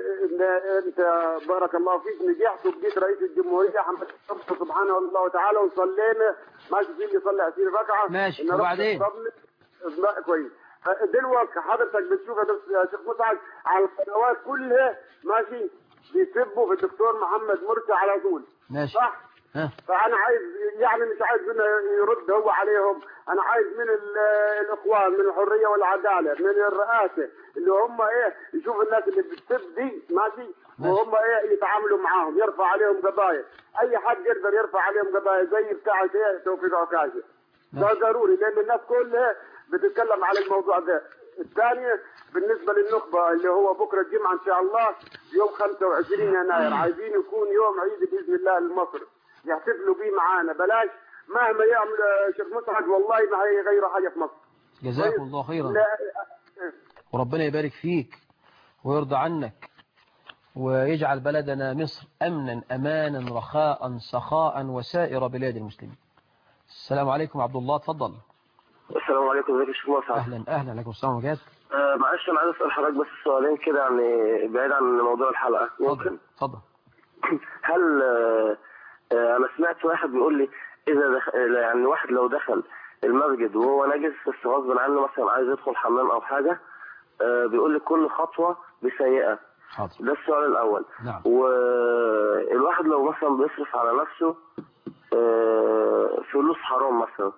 انت بارك الله فيك نجحت وبقيت رئيس الجمهوريه، حمد الله سبحانه الله وتعالى وصلينا ماشي. في اللي صلى عشرين ركعه ماشي. إن ربنا وبعدين؟ يصلي. لا كويس. دلوقتي حضرتك بتشوف يا شيخ مسعد على القنوات كلها ماشي بيسبوا في الدكتور محمد مرسي على طول. ماشي. صح؟ ها. فانا عايز يعني مش عايز منه يرد هو عليهم، انا عايز من ال- الاخوان، من الحريه والعداله، من الرئاسه اللي هم ايه يشوفوا الناس اللي بتسب دي ماشي وهم ايه يتعاملوا معاهم، يرفع عليهم قضايا. اي حد يقدر يرفع عليهم قضايا زي بتاعه ايه توفيق عكاشه. ده ضروري لان الناس كلها بتتكلم على الموضوع ده. الثانيه بالنسبه للنخبه اللي هو بكره الجمعه ان شاء الله يوم خمسة وعشرين يناير، عايزين يكون يوم عيد باذن الله لمصر، يحتفلوا بيه معانا. بلاش مهما يعمل شيخ مسعد والله ما هيغيروا حاجه في مصر. جزاكم الله خيرا. لا وربنا يبارك فيك ويرضى عنك ويجعل بلدنا مصر أمنا أمانا رخاء سخاء وسائر بلاد المسلمين. السلام عليكم عبد الله، تفضل. السلام عليكم، ازيك يا شيخ مسعد؟ أهلا أهلا. عليكم السلام وبركاته. آه معلش انا عايز اسال حضرتك بس سؤالين كده يعني بعيد عن موضوع الحلقه، ممكن؟ تفضل تفضل. هل آه آه انا سمعت واحد بيقول لي اذا دخل يعني واحد لو دخل المسجد وهو نجس بس غصب عنه مثلا عايز يدخل حمام او حاجه، آه بيقول لي كل خطوه بسيئه. حاضر. ده السؤال الاول. نعم. والواحد لو مثلا بيصرف على نفسه آه فلوس حرام مثلا،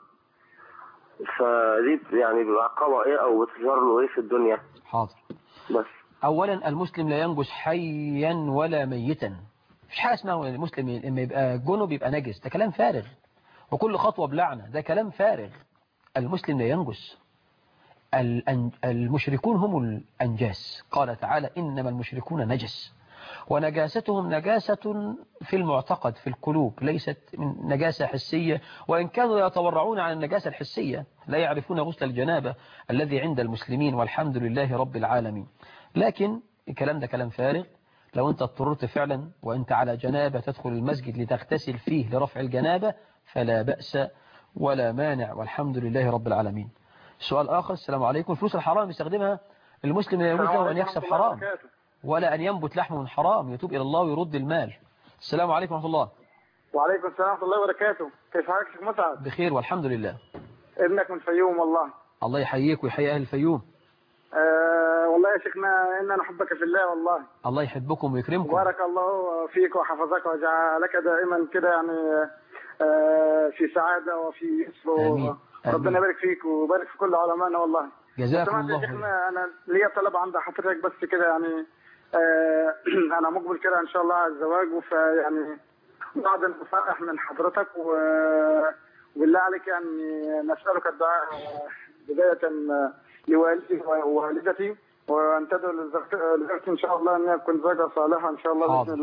فدي يعني بعقابه ايه او بتظهر له ايه في الدنيا؟ حاضر. بس أولا المسلم لا ينجس حيا ولا ميتا. مفيش حاجة اسمها المسلم لما يبقى جنب يبقى نجس، ده كلام فارغ. وكل خطوة بلعنة، ده كلام فارغ. المسلم لا ينجس. المشركون هم الأنجاس. قال تعالى إنما المشركون نجس، ونجاستهم نجاسة في المعتقد في القلوب، ليست من نجاسة حسية، وإن كانوا يتورعون عن النجاسة الحسية لا يعرفون غسل الجنابة الذي عند المسلمين والحمد لله رب العالمين. لكن الكلام ده كلام فارغ. لو أنت اضطررت فعلا وأنت على جنابة تدخل المسجد لتغتسل فيه لرفع الجنابة فلا بأس ولا مانع والحمد لله رب العالمين. سؤال آخر. السلام عليكم. الفلوس الحرام يستخدمها المسلم لا يجوز له أن يكسب حرام ولا أن ينبت لحمه من حرام، يتوب إلى الله ويرد المال. السلام عليكم ورحمة الله. وعليكم السلام ورحمه الله وبركاته. كيف حالك شيخ مسعد؟ بخير والحمد لله. ابنك من الفيوم والله. الله يحييك ويحيي أهل الفيوم. آه والله يا شيخنا إننا نحبك في الله والله. الله يحبكم ويكرمكم. بارك الله فيك وحفظك وجعلك دائما كده يعني آه في سعادة وفي يسر. آمين. ربنا يبارك فيك ويبارك في كل علمائنا والله. جزاكم الله خير. خير. أنا ليا طلب عند حضرتك بس كده يعني آه أنا مقبل كده إن شاء الله على الزواج، وفيعني بعض النصائح من حضرتك وبالله عليك يعني نسألك الدعاء بداية لوالدي ووالدتي، وأن تدعو لزوجتي إن شاء الله أن يكون زوجة صالحة إن شاء الله بإذن الله.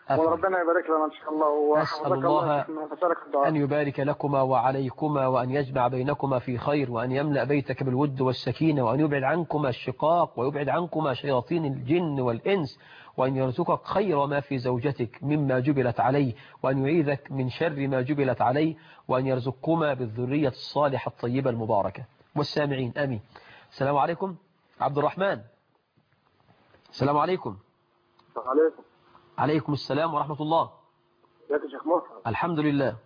وربنا يبارك لنا ان شاء الله. أسأل الله أن يبارك لكما وعليكما، وأن يجمع بينكما في خير، وأن يملأ بيتك بالود والسكينة، وأن يبعد عنكما الشقاق، ويبعد عنكما شياطين الجن والإنس، وأن يرزقك خير ما في زوجتك مما جبلت عليه، وأن يعيذك من شر ما جبلت عليه، وأن يرزقكما بالذرية الصالحة الطيبة المباركة. والسامعين آمين. السلام عليكم. عبد الرحمن. السلام عليكم. عليكم. عليكم السلام ورحمة الله. ازيك يا شيخ مصر؟ الحمد لله.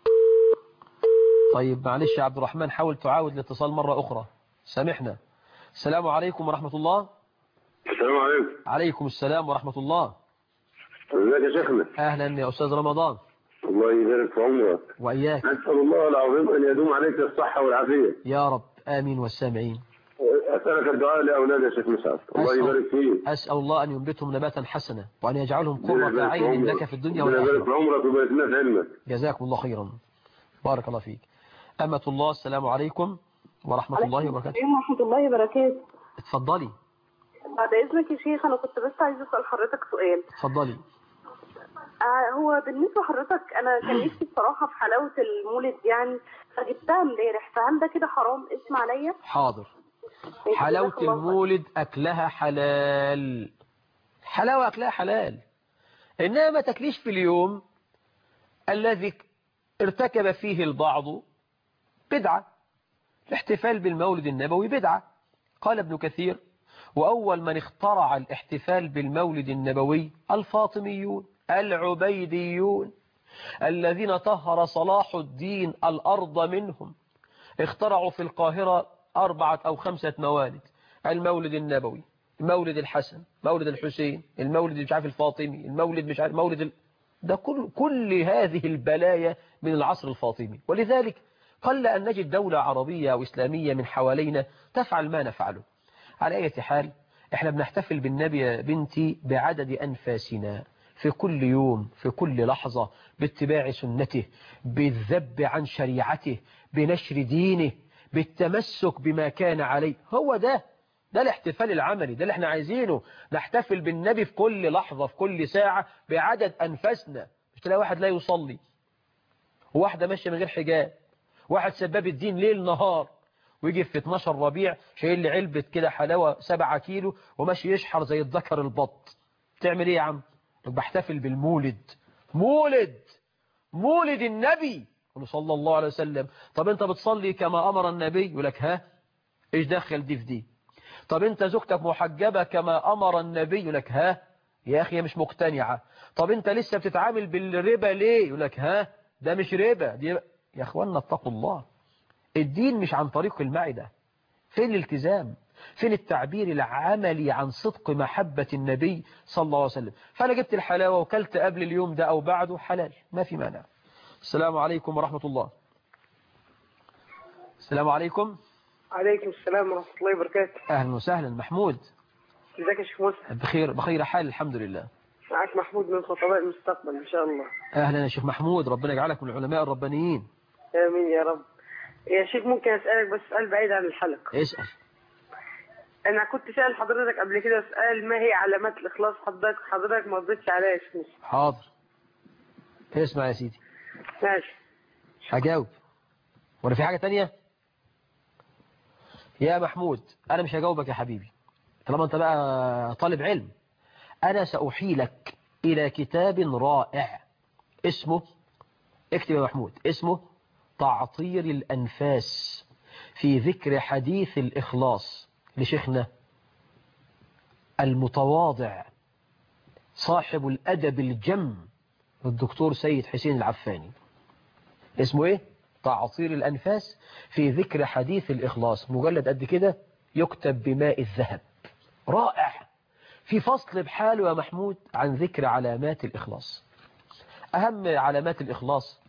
طيب معلش يا عبد الرحمن، حاول تعاود الاتصال مرة أخرى، سامحنا. السلام عليكم ورحمة الله. السلام عليكم. عليكم السلام ورحمة الله. ازيك يا شيخنا؟ أهلا يا أستاذ رمضان. الله يبارك في عمرك. وإياك. أسأل الله العظيم أن يدوم عليك الصحة والعافية يا رب آمين. والسامعين. أسألك الدعاء لأولاد يا شيخ مسعد، الله يبارك فيك. أسأل الله أن ينبتهم نباتا حسنا، وأن يجعلهم قرة عين لك في الدنيا والآخرة. ربنا يبارك في والآخرة. عمرك ويبارك لنا في علمك. جزاكم الله خيرا. بارك الله فيك. أمة الله. السلام عليكم ورحمة الله وبركاته. ورحمة الله وبركاته. اتفضلي. بعد إذنك يا شيخ، أنا كنت بس عايزة أسأل حضرتك سؤال. اتفضلي. آه هو بالنسبة لحضرتك، أنا كان نفسي بصراحة في حلاوة المولد يعني، فجبتها امبارح، فهل ده كده حرام؟ اسم عليا. حاضر. حلاوة المولد أكلها حلال، حلاوة أكلها حلال، إنما ما تكليش في اليوم الذي ارتكب فيه البعض بدعة. الاحتفال بالمولد النبوي بدعة. قال ابن كثير: وأول من اخترع الاحتفال بالمولد النبوي الفاطميون العبيديون الذين طهر صلاح الدين الأرض منهم. اخترعوا في القاهرة أربعة أو خمسة موالد: المولد النبوي، مولد الحسن، مولد الحسين، المولد مش عارف الفاطمي، المولد مش عارف مولد ال... ده كل كل هذه البلايا من العصر الفاطمي. ولذلك قل أن نجد دولة عربية أو إسلامية من حوالينا تفعل ما نفعله. على أي حال، احنا بنحتفل بالنبي يا بنتي بعدد أنفاسنا، في كل يوم، في كل لحظة، باتباع سنته، بالذب عن شريعته، بنشر دينه، بالتمسك بما كان عليه. هو ده ده الاحتفال العملي، ده اللي احنا عايزينه. نحتفل بالنبي في كل لحظة، في كل ساعة، بعدد أنفاسنا. مش تلاقي واحد لا يصلي، وواحدة ماشية من غير حجاب، واحد سباب الدين ليل نهار، ويجي في اتناشر ربيع شايل لي علبة كده حلاوة سبعة كيلو وماشي يشحر زي الذكر البط. تعمل ايه يا عم؟ بحتفل بالمولد. مولد مولد النبي صلى الله عليه وسلم. طب انت بتصلي كما امر النبي؟ يقول لك ها ايش دخل دي في دي؟ طب انت زوجتك محجبة كما امر النبي؟ يقول لك ها يا اخي مش مقتنعة. طب انت لسه بتتعامل بالربا ليه؟ يقول لك ها ده مش ربا دي. يا اخوانا اتقوا الله. الدين مش عن طريق المعدة. فين الالتزام؟ فين التعبير العملي عن صدق محبة النبي صلى الله عليه وسلم؟ فأنا جبت الحلاوة وكلت قبل اليوم ده أو بعده، حلال، ما في مانع. السلام عليكم ورحمة الله. السلام عليكم. عليكم السلام ورحمة الله وبركاته. أهلا وسهلا. محمود. ازيك يا شيخ موسى؟ بخير بخير حال الحمد لله. معك محمود من خطباء المستقبل إن شاء الله. أهلا يا شيخ محمود، ربنا يجعلك من العلماء الربانيين. آمين يا رب. يا شيخ ممكن أسألك بس سؤال بعيد عن الحلقة؟ اسأل. أنا كنت سأل حضرتك قبل كده سؤال: ما هي علامات الإخلاص؟ حضرتك حضرتك ما رضيتش عليها يا شيخ موسى. حاضر. اسمع يا سيدي. ماشي. هجاوب. ولا في حاجة تانية؟ يا محمود أنا مش هجاوبك يا حبيبي طالما أنت بقى طالب علم. أنا سأحيلك إلى كتاب رائع اسمه، اكتب يا محمود، اسمه تعطير الأنفاس في ذكر حديث الإخلاص لشيخنا المتواضع صاحب الأدب الجم الدكتور سيد حسين العفاني. اسمه ايه؟ تعطير الأنفاس في ذكر حديث الإخلاص. مجلد قد كده، يكتب بماء الذهب. رائع. في فصل بحاله يا محمود عن ذكر علامات الإخلاص. أهم علامات الإخلاص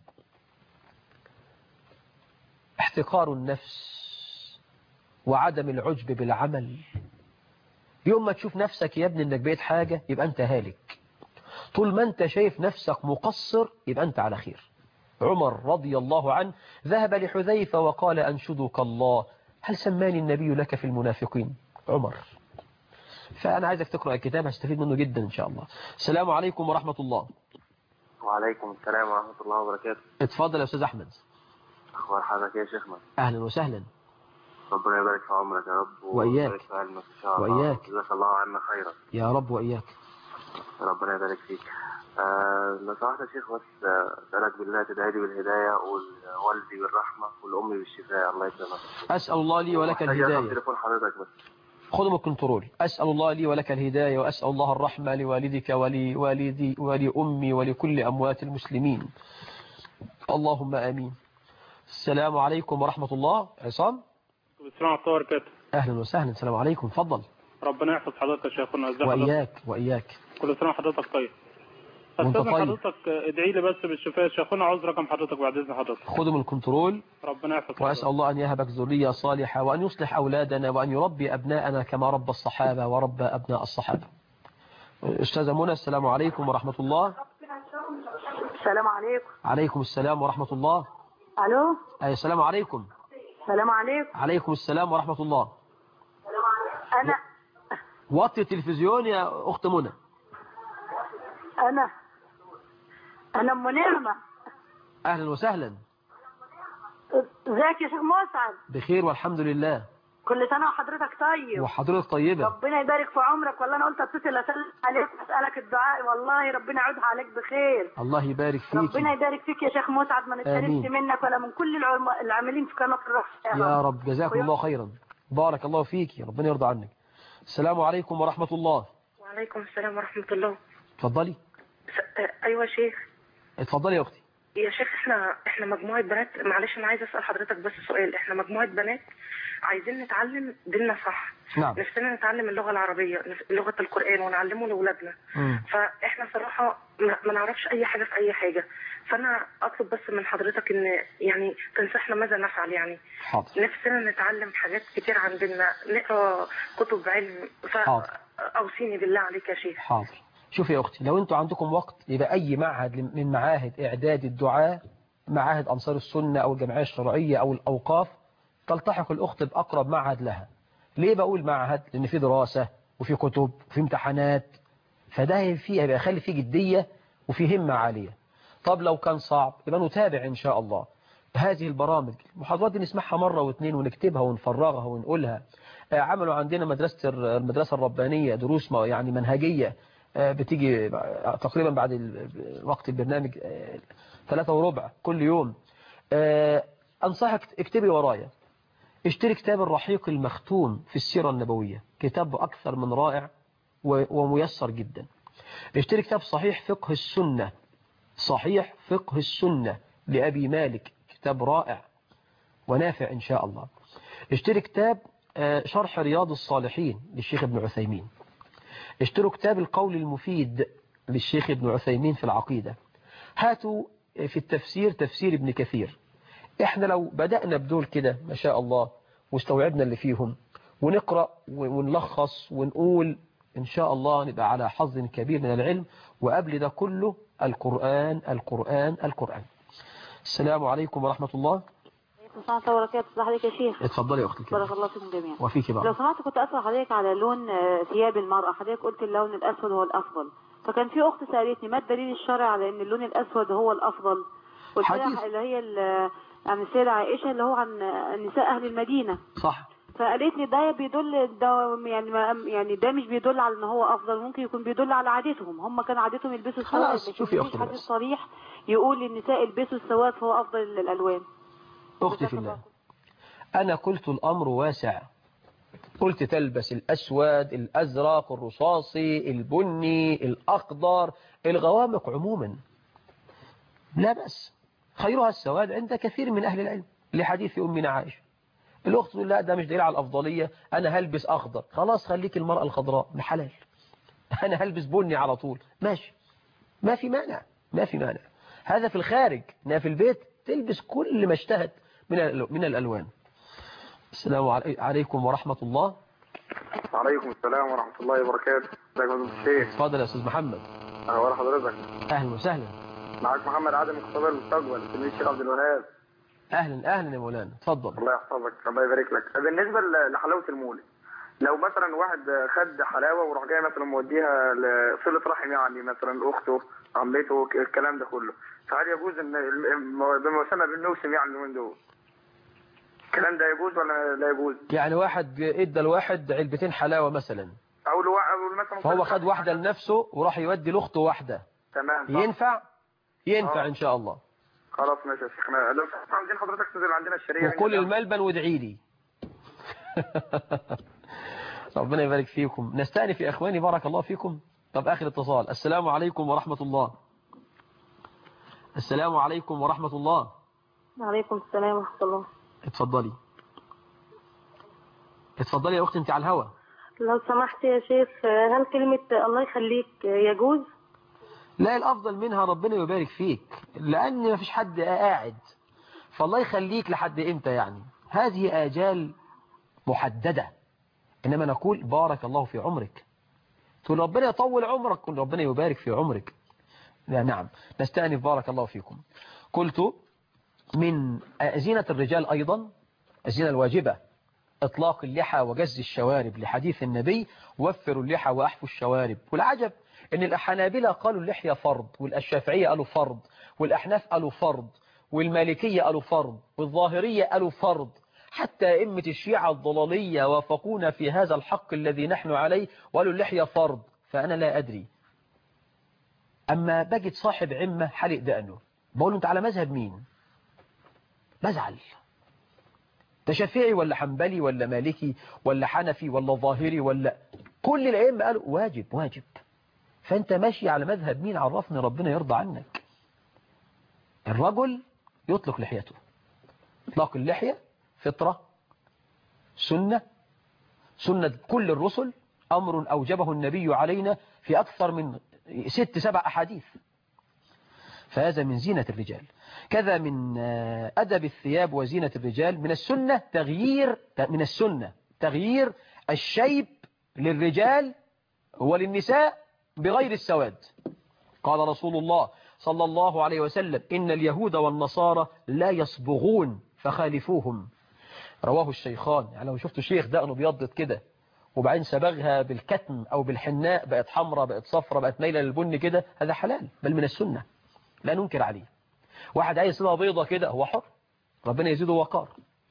احتقار النفس وعدم العجب بالعمل. يوم ما تشوف نفسك يا ابني انك بقيت حاجة يبقى انت هالك. طول ما انت شايف نفسك مقصر يبقى انت على خير. عمر رضي الله عنه ذهب لحذيفة وقال: أنشدك الله هل سماني النبي لك في المنافقين؟ عمر. فأنا عايزك تقرأ الكتاب، هستفيد منه جدا إن شاء الله. السلام عليكم ورحمة الله. وعليكم السلام ورحمة الله وبركاته. اتفضل يا أستاذ أحمد. أخبار حضرتك يا شيخنا؟ أهلا وسهلا. ربنا يبارك في عمرك يا رب وإياك. ويبارك في علمك إن شاء الله. وإياك. جزاك الله عنا خيرا. يا رب وإياك. ربنا يبارك فيك. آه لو سمحت يا شيخ بس أسألك بالله تدعي لي بالهداية والوالدي بالرحمة والأم بالشفاء الله يكرمك. أسأل الله لي ولك الهداية. تليفون حضرتك بس. خذوا من الكنترول. أسأل الله لي ولك الهداية وأسأل الله الرحمة لوالدك ولوالدي ولأمي ولكل أموات المسلمين. اللهم آمين. السلام عليكم ورحمة الله. عصام. السلام عليكم ورحمة الله وبركاته. أهلا وسهلا. السلام عليكم. تفضل. ربنا يحفظ حضرتك يا شيخنا. وإياك وإياك. كل سنة وحضرتك طيب. وانت استاذن طيب. حضرتك ادعي لي بس بالشفاء يا شيخنا. عاوز رقم حضرتك بعد اذن حضرتك. خذوا من الكنترول. ربنا يحفظ حضرتك. وأسأل الله أن يهبك ذرية صالحة وأن يصلح أولادنا وأن يربي أبناءنا كما ربى الصحابة وربى أبناء الصحابة. أستاذة منى السلام عليكم ورحمة الله. السلام عليكم. عليكم السلام ورحمة الله. الو. أي السلام عليكم. السلام عليكم. عليكم السلام ورحمة الله. انا وطي التلفزيون يا أخت منى. انا انا ام نعمة. أهلا وسهلا. ازيك يا شيخ مسعد؟ بخير والحمد لله. كل سنة وحضرتك طيب. وحضرتك طيبة. ربنا يبارك في عمرك. والله انا قلت اتصل اسلم عليك واسالك الدعاء. والله ربنا يعودها عليك بخير. الله يبارك فيك. ربنا يبارك فيك يا شيخ مسعد. ما نتشرفش منك ولا من كل العلم... العاملين في قناة الرحمة يا رب. جزاكم الله خيرا. بارك الله فيك. ربنا يرضى عنك. السلام عليكم ورحمة الله. وعليكم السلام ورحمة الله. اتفضلي. س... ايوه يا شيخ. اتفضلي يا اختي. يا شيخ احنا احنا مجموعة بنات. معلش انا عايزه اسال حضرتك بس سؤال. احنا مجموعة بنات عايزين نتعلم ديننا صح. نعم. نفسنا نتعلم اللغة العربية لغة القرآن ونعلمه لاولادنا. فاحنا صراحة ما... ما نعرفش اي حاجة في اي حاجة. فانا اطلب بس من حضرتك ان يعني تنصحنا ماذا نفعل يعني. حاضر. نفسنا نتعلم حاجات كتير عن ديننا. نقرا كتب علم. فاوصيني بالله عليك يا شيخ. حاضر. شوفي يا أختي لو أنتوا عندكم وقت يبقى أي معهد من معاهد إعداد الدعاء معاهد أنصار السنة أو الجمعية الشرعية أو الأوقاف تلتحق الأخت بأقرب معهد لها. ليه بقول معهد؟ لأن في دراسة وفي كتب وفي امتحانات فده فيه يبقى يخلي فيه جدية وفيه همة عالية. طب لو كان صعب يبقى نتابع إن شاء الله هذه البرامج. المحاضرات دي نسمعها مرة واثنين ونكتبها ونفرغها ونقولها. عملوا عندنا مدرسة المدرسة الربانية دروس يعني منهجية بتيجي تقريبا بعد وقت البرنامج ثلاثة وربع كل يوم. أنصحك اكتبي ورايا. اشتري كتاب الرحيق المختوم في السيرة النبوية. كتاب أكثر من رائع وميسر جدا. اشتري كتاب صحيح فقه السنة. صحيح فقه السنة لأبي مالك. كتاب رائع ونافع إن شاء الله. اشتري كتاب شرح رياض الصالحين للشيخ ابن عثيمين. اشتروا كتاب القول المفيد للشيخ ابن عثيمين في العقيدة. هاتوا في التفسير تفسير ابن كثير. احنا لو بدأنا بدول كده ما شاء الله واستوعبنا اللي فيهم ونقرأ ونلخص ونقول إن شاء الله نبقى على حظ كبير من العلم. وقبل ده كله القرآن القرآن القرآن. السلام عليكم ورحمة الله. السلام عليكم ورحمة الله وبركاته. يا شيخ اتفضلي يا اختي. بارك الله فيكم جميعا. وفيك بقى. لو سمحت كنت اسال حضرتك على لون ثياب المرأة. حضرتك قلت اللون الاسود هو الافضل. فكان في اخت سالتني ما الدليل الشرعي على ان اللون الاسود هو الافضل. والحديث اللي هي عن السيدة عائشة اللي هو عن نساء اهل المدينة. صح. فقالت لي ده بيدل ده يعني يعني ده مش بيدل على ان هو افضل. ممكن يكون بيدل على عادتهم. هم كانوا عادتهم يلبسوا السواد. شوفي يا اختي حديث صريح يقول النساء يلبسوا السواد فهو افضل الالوان. اختي في الله أنا قلت الأمر واسع. قلت تلبس الأسود الأزرق الرصاصي البني الأخضر الغوامق عموما لا بأس. خيرها السواد عند كثير من أهل العلم لحديث أمنا عائشة. الأخت تقول لا ده مش دليل على الأفضلية. أنا هلبس أخضر. خلاص خليك المرأة الخضراء بحلال. أنا هلبس بني على طول ماشي. ما في مانع ما في مانع. هذا في الخارج. إنها في البيت تلبس كل ما اشتهت من من الألوان. السلام عليكم ورحمة الله. وعليكم السلام ورحمة الله وبركاته. ازيك يا الشيخ؟ اتفضل يا أستاذ محمد. أهلا حضرتك. أهلا وسهلا. معك محمد عادل من خطاب المستقبل تلميذ الشيخ عبد الوهاب. أهلا أهلا يا مولانا اتفضل. الله يحفظك الله يبارك لك. بالنسبة لحلاوة المولد لو مثلا واحد خد حلاوه وراح جاي مثلا موديها لصله رحم، يعني مثلا اخته عمته الكلام ده كله، فهل يجوز ان بما يسمى بالموسم يعني من دول الكلام ده يجوز ولا لا يجوز؟ يعني واحد ادى لواحد علبتين حلاوه مثلا، او لو مثلا فهو خد واحده لنفسه وراح يودي لاخته واحده، تمام صح. ينفع ينفع أوه. ان شاء الله. خلاص ماشي يا شيخنا، لو عايزين حضرتك تنزل عندنا الشريعه وكل الملبن وادعي لي. ربنا يبارك فيكم. نستأنف يا اخواني بارك الله فيكم. طب اخر اتصال. السلام عليكم ورحمة الله. السلام عليكم ورحمة الله. وعليكم السلام ورحمة الله. اتفضلي اتفضلي يا اختي، انت على الهوا. لو سمحت يا شيخ، هل كلمة الله يخليك يجوز؟ لا، الافضل منها ربنا يبارك فيك، لان ما فيش حد قاعد، فالله يخليك لحد امتى يعني؟ هذه آجال محددة، إنما نقول بارك الله في عمرك. تقول ربنا يطول عمرك، قل ربنا يبارك في عمرك. لا نعم، نستأنف بارك الله فيكم. قلت من زينة الرجال أيضا الزينة الواجبة إطلاق اللحى وجز الشوارب، لحديث النبي وفروا اللحى وأحفوا الشوارب. والعجب إن الحنابلة قالوا اللحية فرض، والشافعية قالوا فرض، والأحناف قالوا فرض، والمالكية قالوا فرض، والظاهرية قالوا فرض، حتى أئمة الشيعة الضلالية وافقونا في هذا الحق الذي نحن عليه وقالوا اللحية فرض. فأنا لا أدري. أما بجد صاحب عمة حلق دقنه، بقول له أنت على مذهب مين؟ بزعل. ده شافعي ولا حنبلي ولا مالكي ولا حنفي ولا ظاهري ولا كل الأئمة قالوا واجب واجب. فأنت ماشي على مذهب مين؟ عرفني ربنا يرضى عنك. الرجل يطلق لحيته. إطلاق اللحية فطرة سنة سنة كل الرسل، أمر أوجبه النبي علينا في أكثر من ست سبع أحاديث. فهذا من زينة الرجال. كذا من أدب الثياب وزينة الرجال من السنة تغيير من السنة تغيير الشيب للرجال وللنساء بغير السواد. قال رسول الله صلى الله عليه وسلم إن اليهود والنصارى لا يصبغون فخالفوهم. رواه الشيخان. يعني لو شفتوا شيخ دقنه بيضت كده وبعدين سبغها بالكتم أو بالحناء بقت حمراء بقت صفرة بقت ميلة للبن كده، هذا حلال بل من السنة لا ننكر عليه. واحد عايز صبغة بيضة كده هو حر، ربنا يزيده وقار.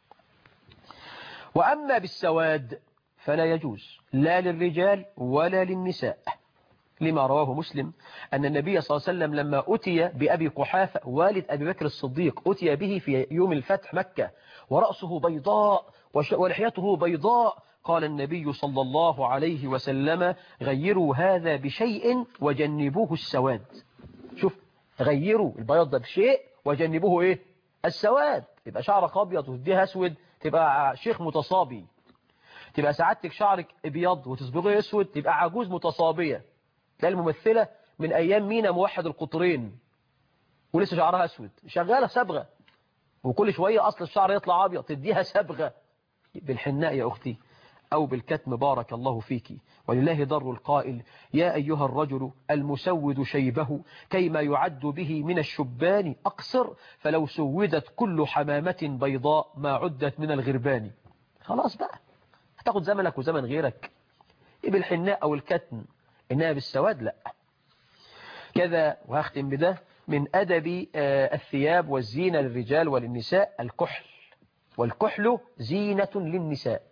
وأما بالسواد فلا يجوز لا للرجال ولا للنساء، لما رواه مسلم أن النبي صلى الله عليه وسلم لما أتي بأبي قحافة والد أبي بكر الصديق أتي به في يوم الفتح مكة ورأسه بيضاء ولحيته بيضاء، قال النبي صلى الله عليه وسلم غيروا هذا بشيء وجنبوه السواد. شوف، غيروا البياض ده بشيء وجنبوه إيه؟ السواد. يبقى شعرك أبيض وتديها أسود تبقى شيخ متصابي، تبقى سعادتك شعرك أبيض وتصبغيه أسود تبقى عجوز متصابية. تلاقي الممثلة من أيام مينا موحد القطرين ولسه شعرها أسود شغالة صبغة، وكل شوية أصل الشعر يطلع أبيض تديها صبغة بالحناء يا أختي أو بالكتم بارك الله فيك. ولله ضر القائل يا أيها الرجل المسود شيبه كيما يعد به من الشبان أقصر فلو سودت كل حمامة بيضاء ما عدت من الغربان. خلاص بقى هتاخد زمنك وزمن غيرك بالحناء أو الكتم، إنها بالسواد لا. كذا وهختم بده من أدب الثياب والزينة للرجال وللنساء الكحل، والكحل زينة للنساء،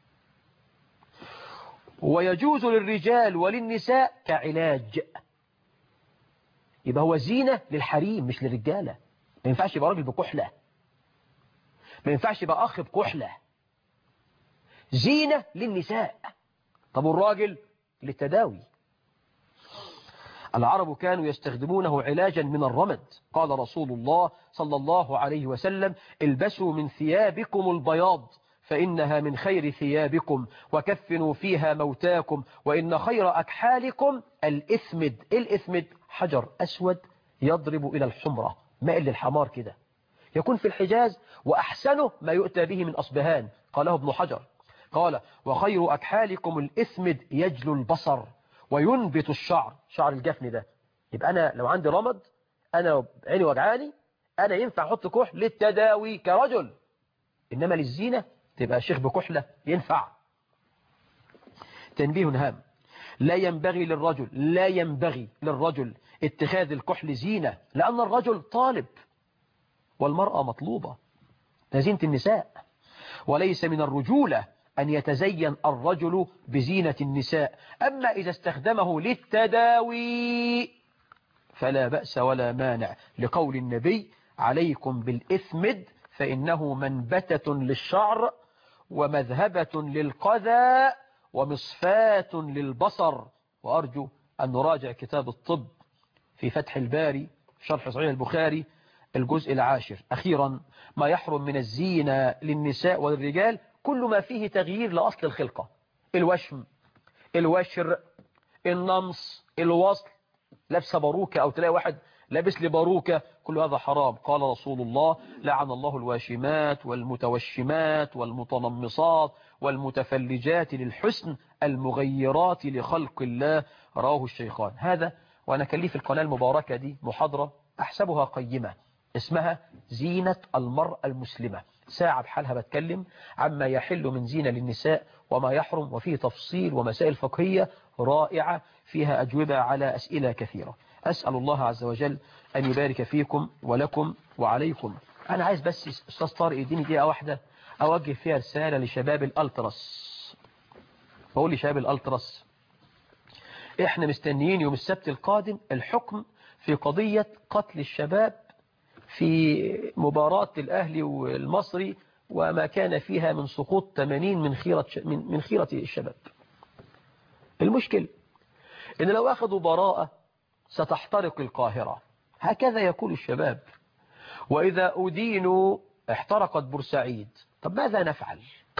ويجوز للرجال وللنساء كعلاج. يبقى هو زينة للحريم مش للرجالة. ما ينفعش يبقى راجل بكحلة، ما ينفعش يبقى أخ بكحلة، زينة للنساء. طب الراجل للتداوي. العرب كانوا يستخدمونه علاجا من الرمد. قال رسول الله صلى الله عليه وسلم البسوا من ثيابكم البياض فإنها من خير ثيابكم وكفنوا فيها موتاكم وإن خير أكحالكم الإثمد. الإثمد حجر أسود يضرب إلى الحمرة مائل للحمار كده، يكون في الحجاز وأحسنه ما يؤتى به من أصبهان. قاله ابن حجر قال وخير أكحالكم الإثمد يجلو البصر وينبت الشعر، شعر الجفن ده. يبقى أنا لو عندي رمد أنا عيني وجعاني أنا ينفع أحط كحل للتداوي كرجل، إنما للزينة تبقى شيخ بكحلة ينفع. تنبيه هام، لا ينبغي للرجل لا ينبغي للرجل اتخاذ الكحل زينة، لأن الرجل طالب والمرأة مطلوبة، زينة النساء، وليس من الرجولة أن يتزين الرجل بزينة النساء. أما إذا استخدمه للتداوي فلا بأس ولا مانع، لقول النبي عليكم بالإثمد فإنه منبتة للشعر ومذهبة للقذى ومصفاة للبصر. وأرجو أن نراجع كتاب الطب في فتح الباري شرح صحيح البخاري الجزء العاشر. أخيرا، ما يحرم من الزينة للنساء والرجال كل ما فيه تغيير لأصل الخلقة، الوشم، الوشر، النمص، الوصل، لابسه باروكة أو تلاقي واحد لابس لباروكة، كل هذا حرام. قال رسول الله لعن الله الواشمات والمتوشمات والمتنمصات والمتفلجات للحسن المغيرات لخلق الله، رواه الشيخان. هذا وأنا كان لي في القناة المباركة دي محاضرة أحسبها قيمة اسمها زينة المرأة المسلمة، ساعة بحالها بتكلم عما يحل من زينة للنساء وما يحرم، وفيه تفصيل ومسائل فقهية رائعة فيها أجوبة على أسئلة كثيرة. أسأل الله عز وجل أن يبارك فيكم ولكم وعليكم. أنا عايز بس أستاذ طارق يديني دقيقة واحدة أوجه فيها رسالة لشباب الألترس. بقول لشباب الألترس إحنا مستنيين يوم السبت القادم الحكم في قضية قتل الشباب في مباراة الأهلي والمصري وما كان فيها من سقوط ثمانين من خيرة من خيرة الشباب. المشكل إن لو أخذوا براءة ستحترق القاهرة، هكذا يقول الشباب. وإذا أدينوا احترقت بورسعيد. طب ماذا نفعل؟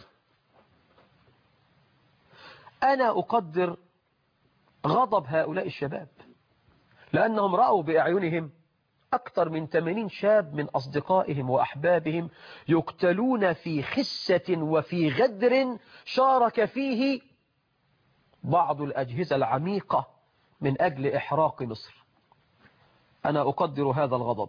أنا أقدر غضب هؤلاء الشباب لأنهم رأوا بأعينهم أكثر من ثمانين شاب من أصدقائهم وأحبابهم يقتلون في خسة وفي غدر شارك فيه بعض الأجهزة العميقة من أجل إحراق مصر. أنا أقدر هذا الغضب،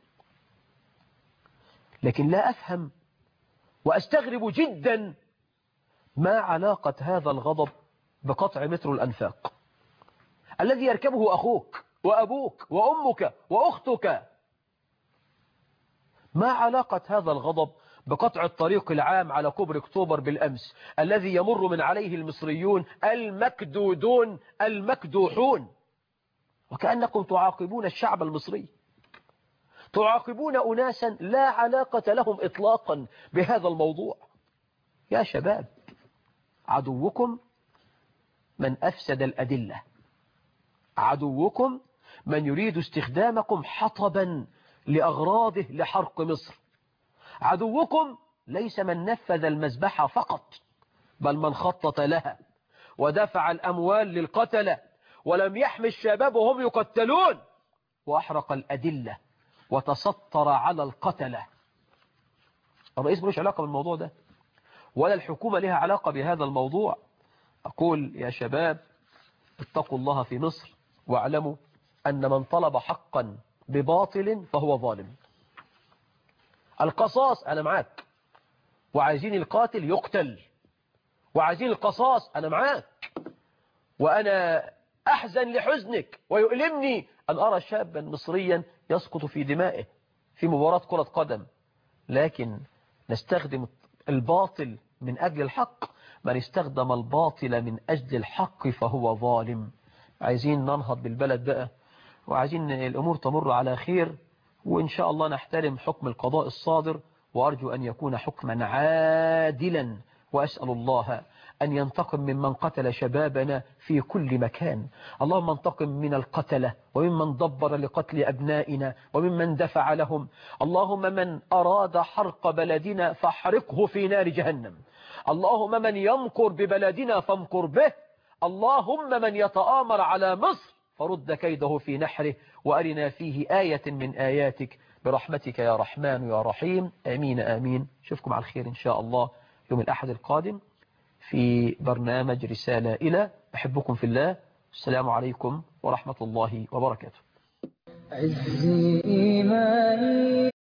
لكن لا أفهم وأستغرب جدا ما علاقة هذا الغضب بقطع مترو الأنفاق الذي يركبه أخوك وأبوك وأمك وأختك. ما علاقة هذا الغضب بقطع الطريق العام على كوبري أكتوبر بالأمس الذي يمر من عليه المصريون المكدودون المكدوحون؟ وكأنكم تعاقبون الشعب المصري، تعاقبون أناسا لا علاقة لهم إطلاقا بهذا الموضوع. يا شباب، عدوكم من أفسد الأدلة، عدوكم من يريد استخدامكم حطبا لأغراضه لحرق مصر. عدوكم ليس من نفذ المذبحة فقط، بل من خطط لها ودفع الأموال للقتلة ولم يحمي الشباب وهم يقتلون، وأحرق الأدلة وتسطر على القتلة. الرئيس ملوش علاقة بالموضوع ده ولا الحكومة لها علاقة بهذا الموضوع. أقول يا شباب اتقوا الله في مصر واعلموا أن من طلب حقا بباطل فهو ظالم. القصاص أنا معاك، وعايزين القاتل يقتل، وعايزين القصاص أنا معاك، وأنا أحزن لحزنك ويؤلمني أن أرى شابا مصريا يسقط في دمائه في مباراة كرة قدم. لكن نستخدم الباطل من أجل الحق، من استخدم الباطل من أجل الحق فهو ظالم. عايزين ننهض بالبلد بقى، وعايزين الأمور تمر على خير، وإن شاء الله نحترم حكم القضاء الصادر، وأرجو أن يكون حكما عادلا. وأسأل الله أن ينتقم ممن قتل شبابنا في كل مكان. اللهم انتقم من القتلة وممن دبر لقتل أبنائنا وممن دفع لهم. اللهم من أراد حرق بلدنا فاحرقه في نار جهنم. اللهم من يمكر ببلدنا فامكر به. اللهم من يتآمر على مصر فرد كيده في نحره، وأرنا فيه آية من آياتك برحمتك يا رحمن يا رحيم. آمين آمين. شوفكم على الخير إن شاء الله يوم الأحد القادم في برنامج رسالة إلى. أحبكم في الله. السلام عليكم ورحمة الله وبركاته. عزي إيماني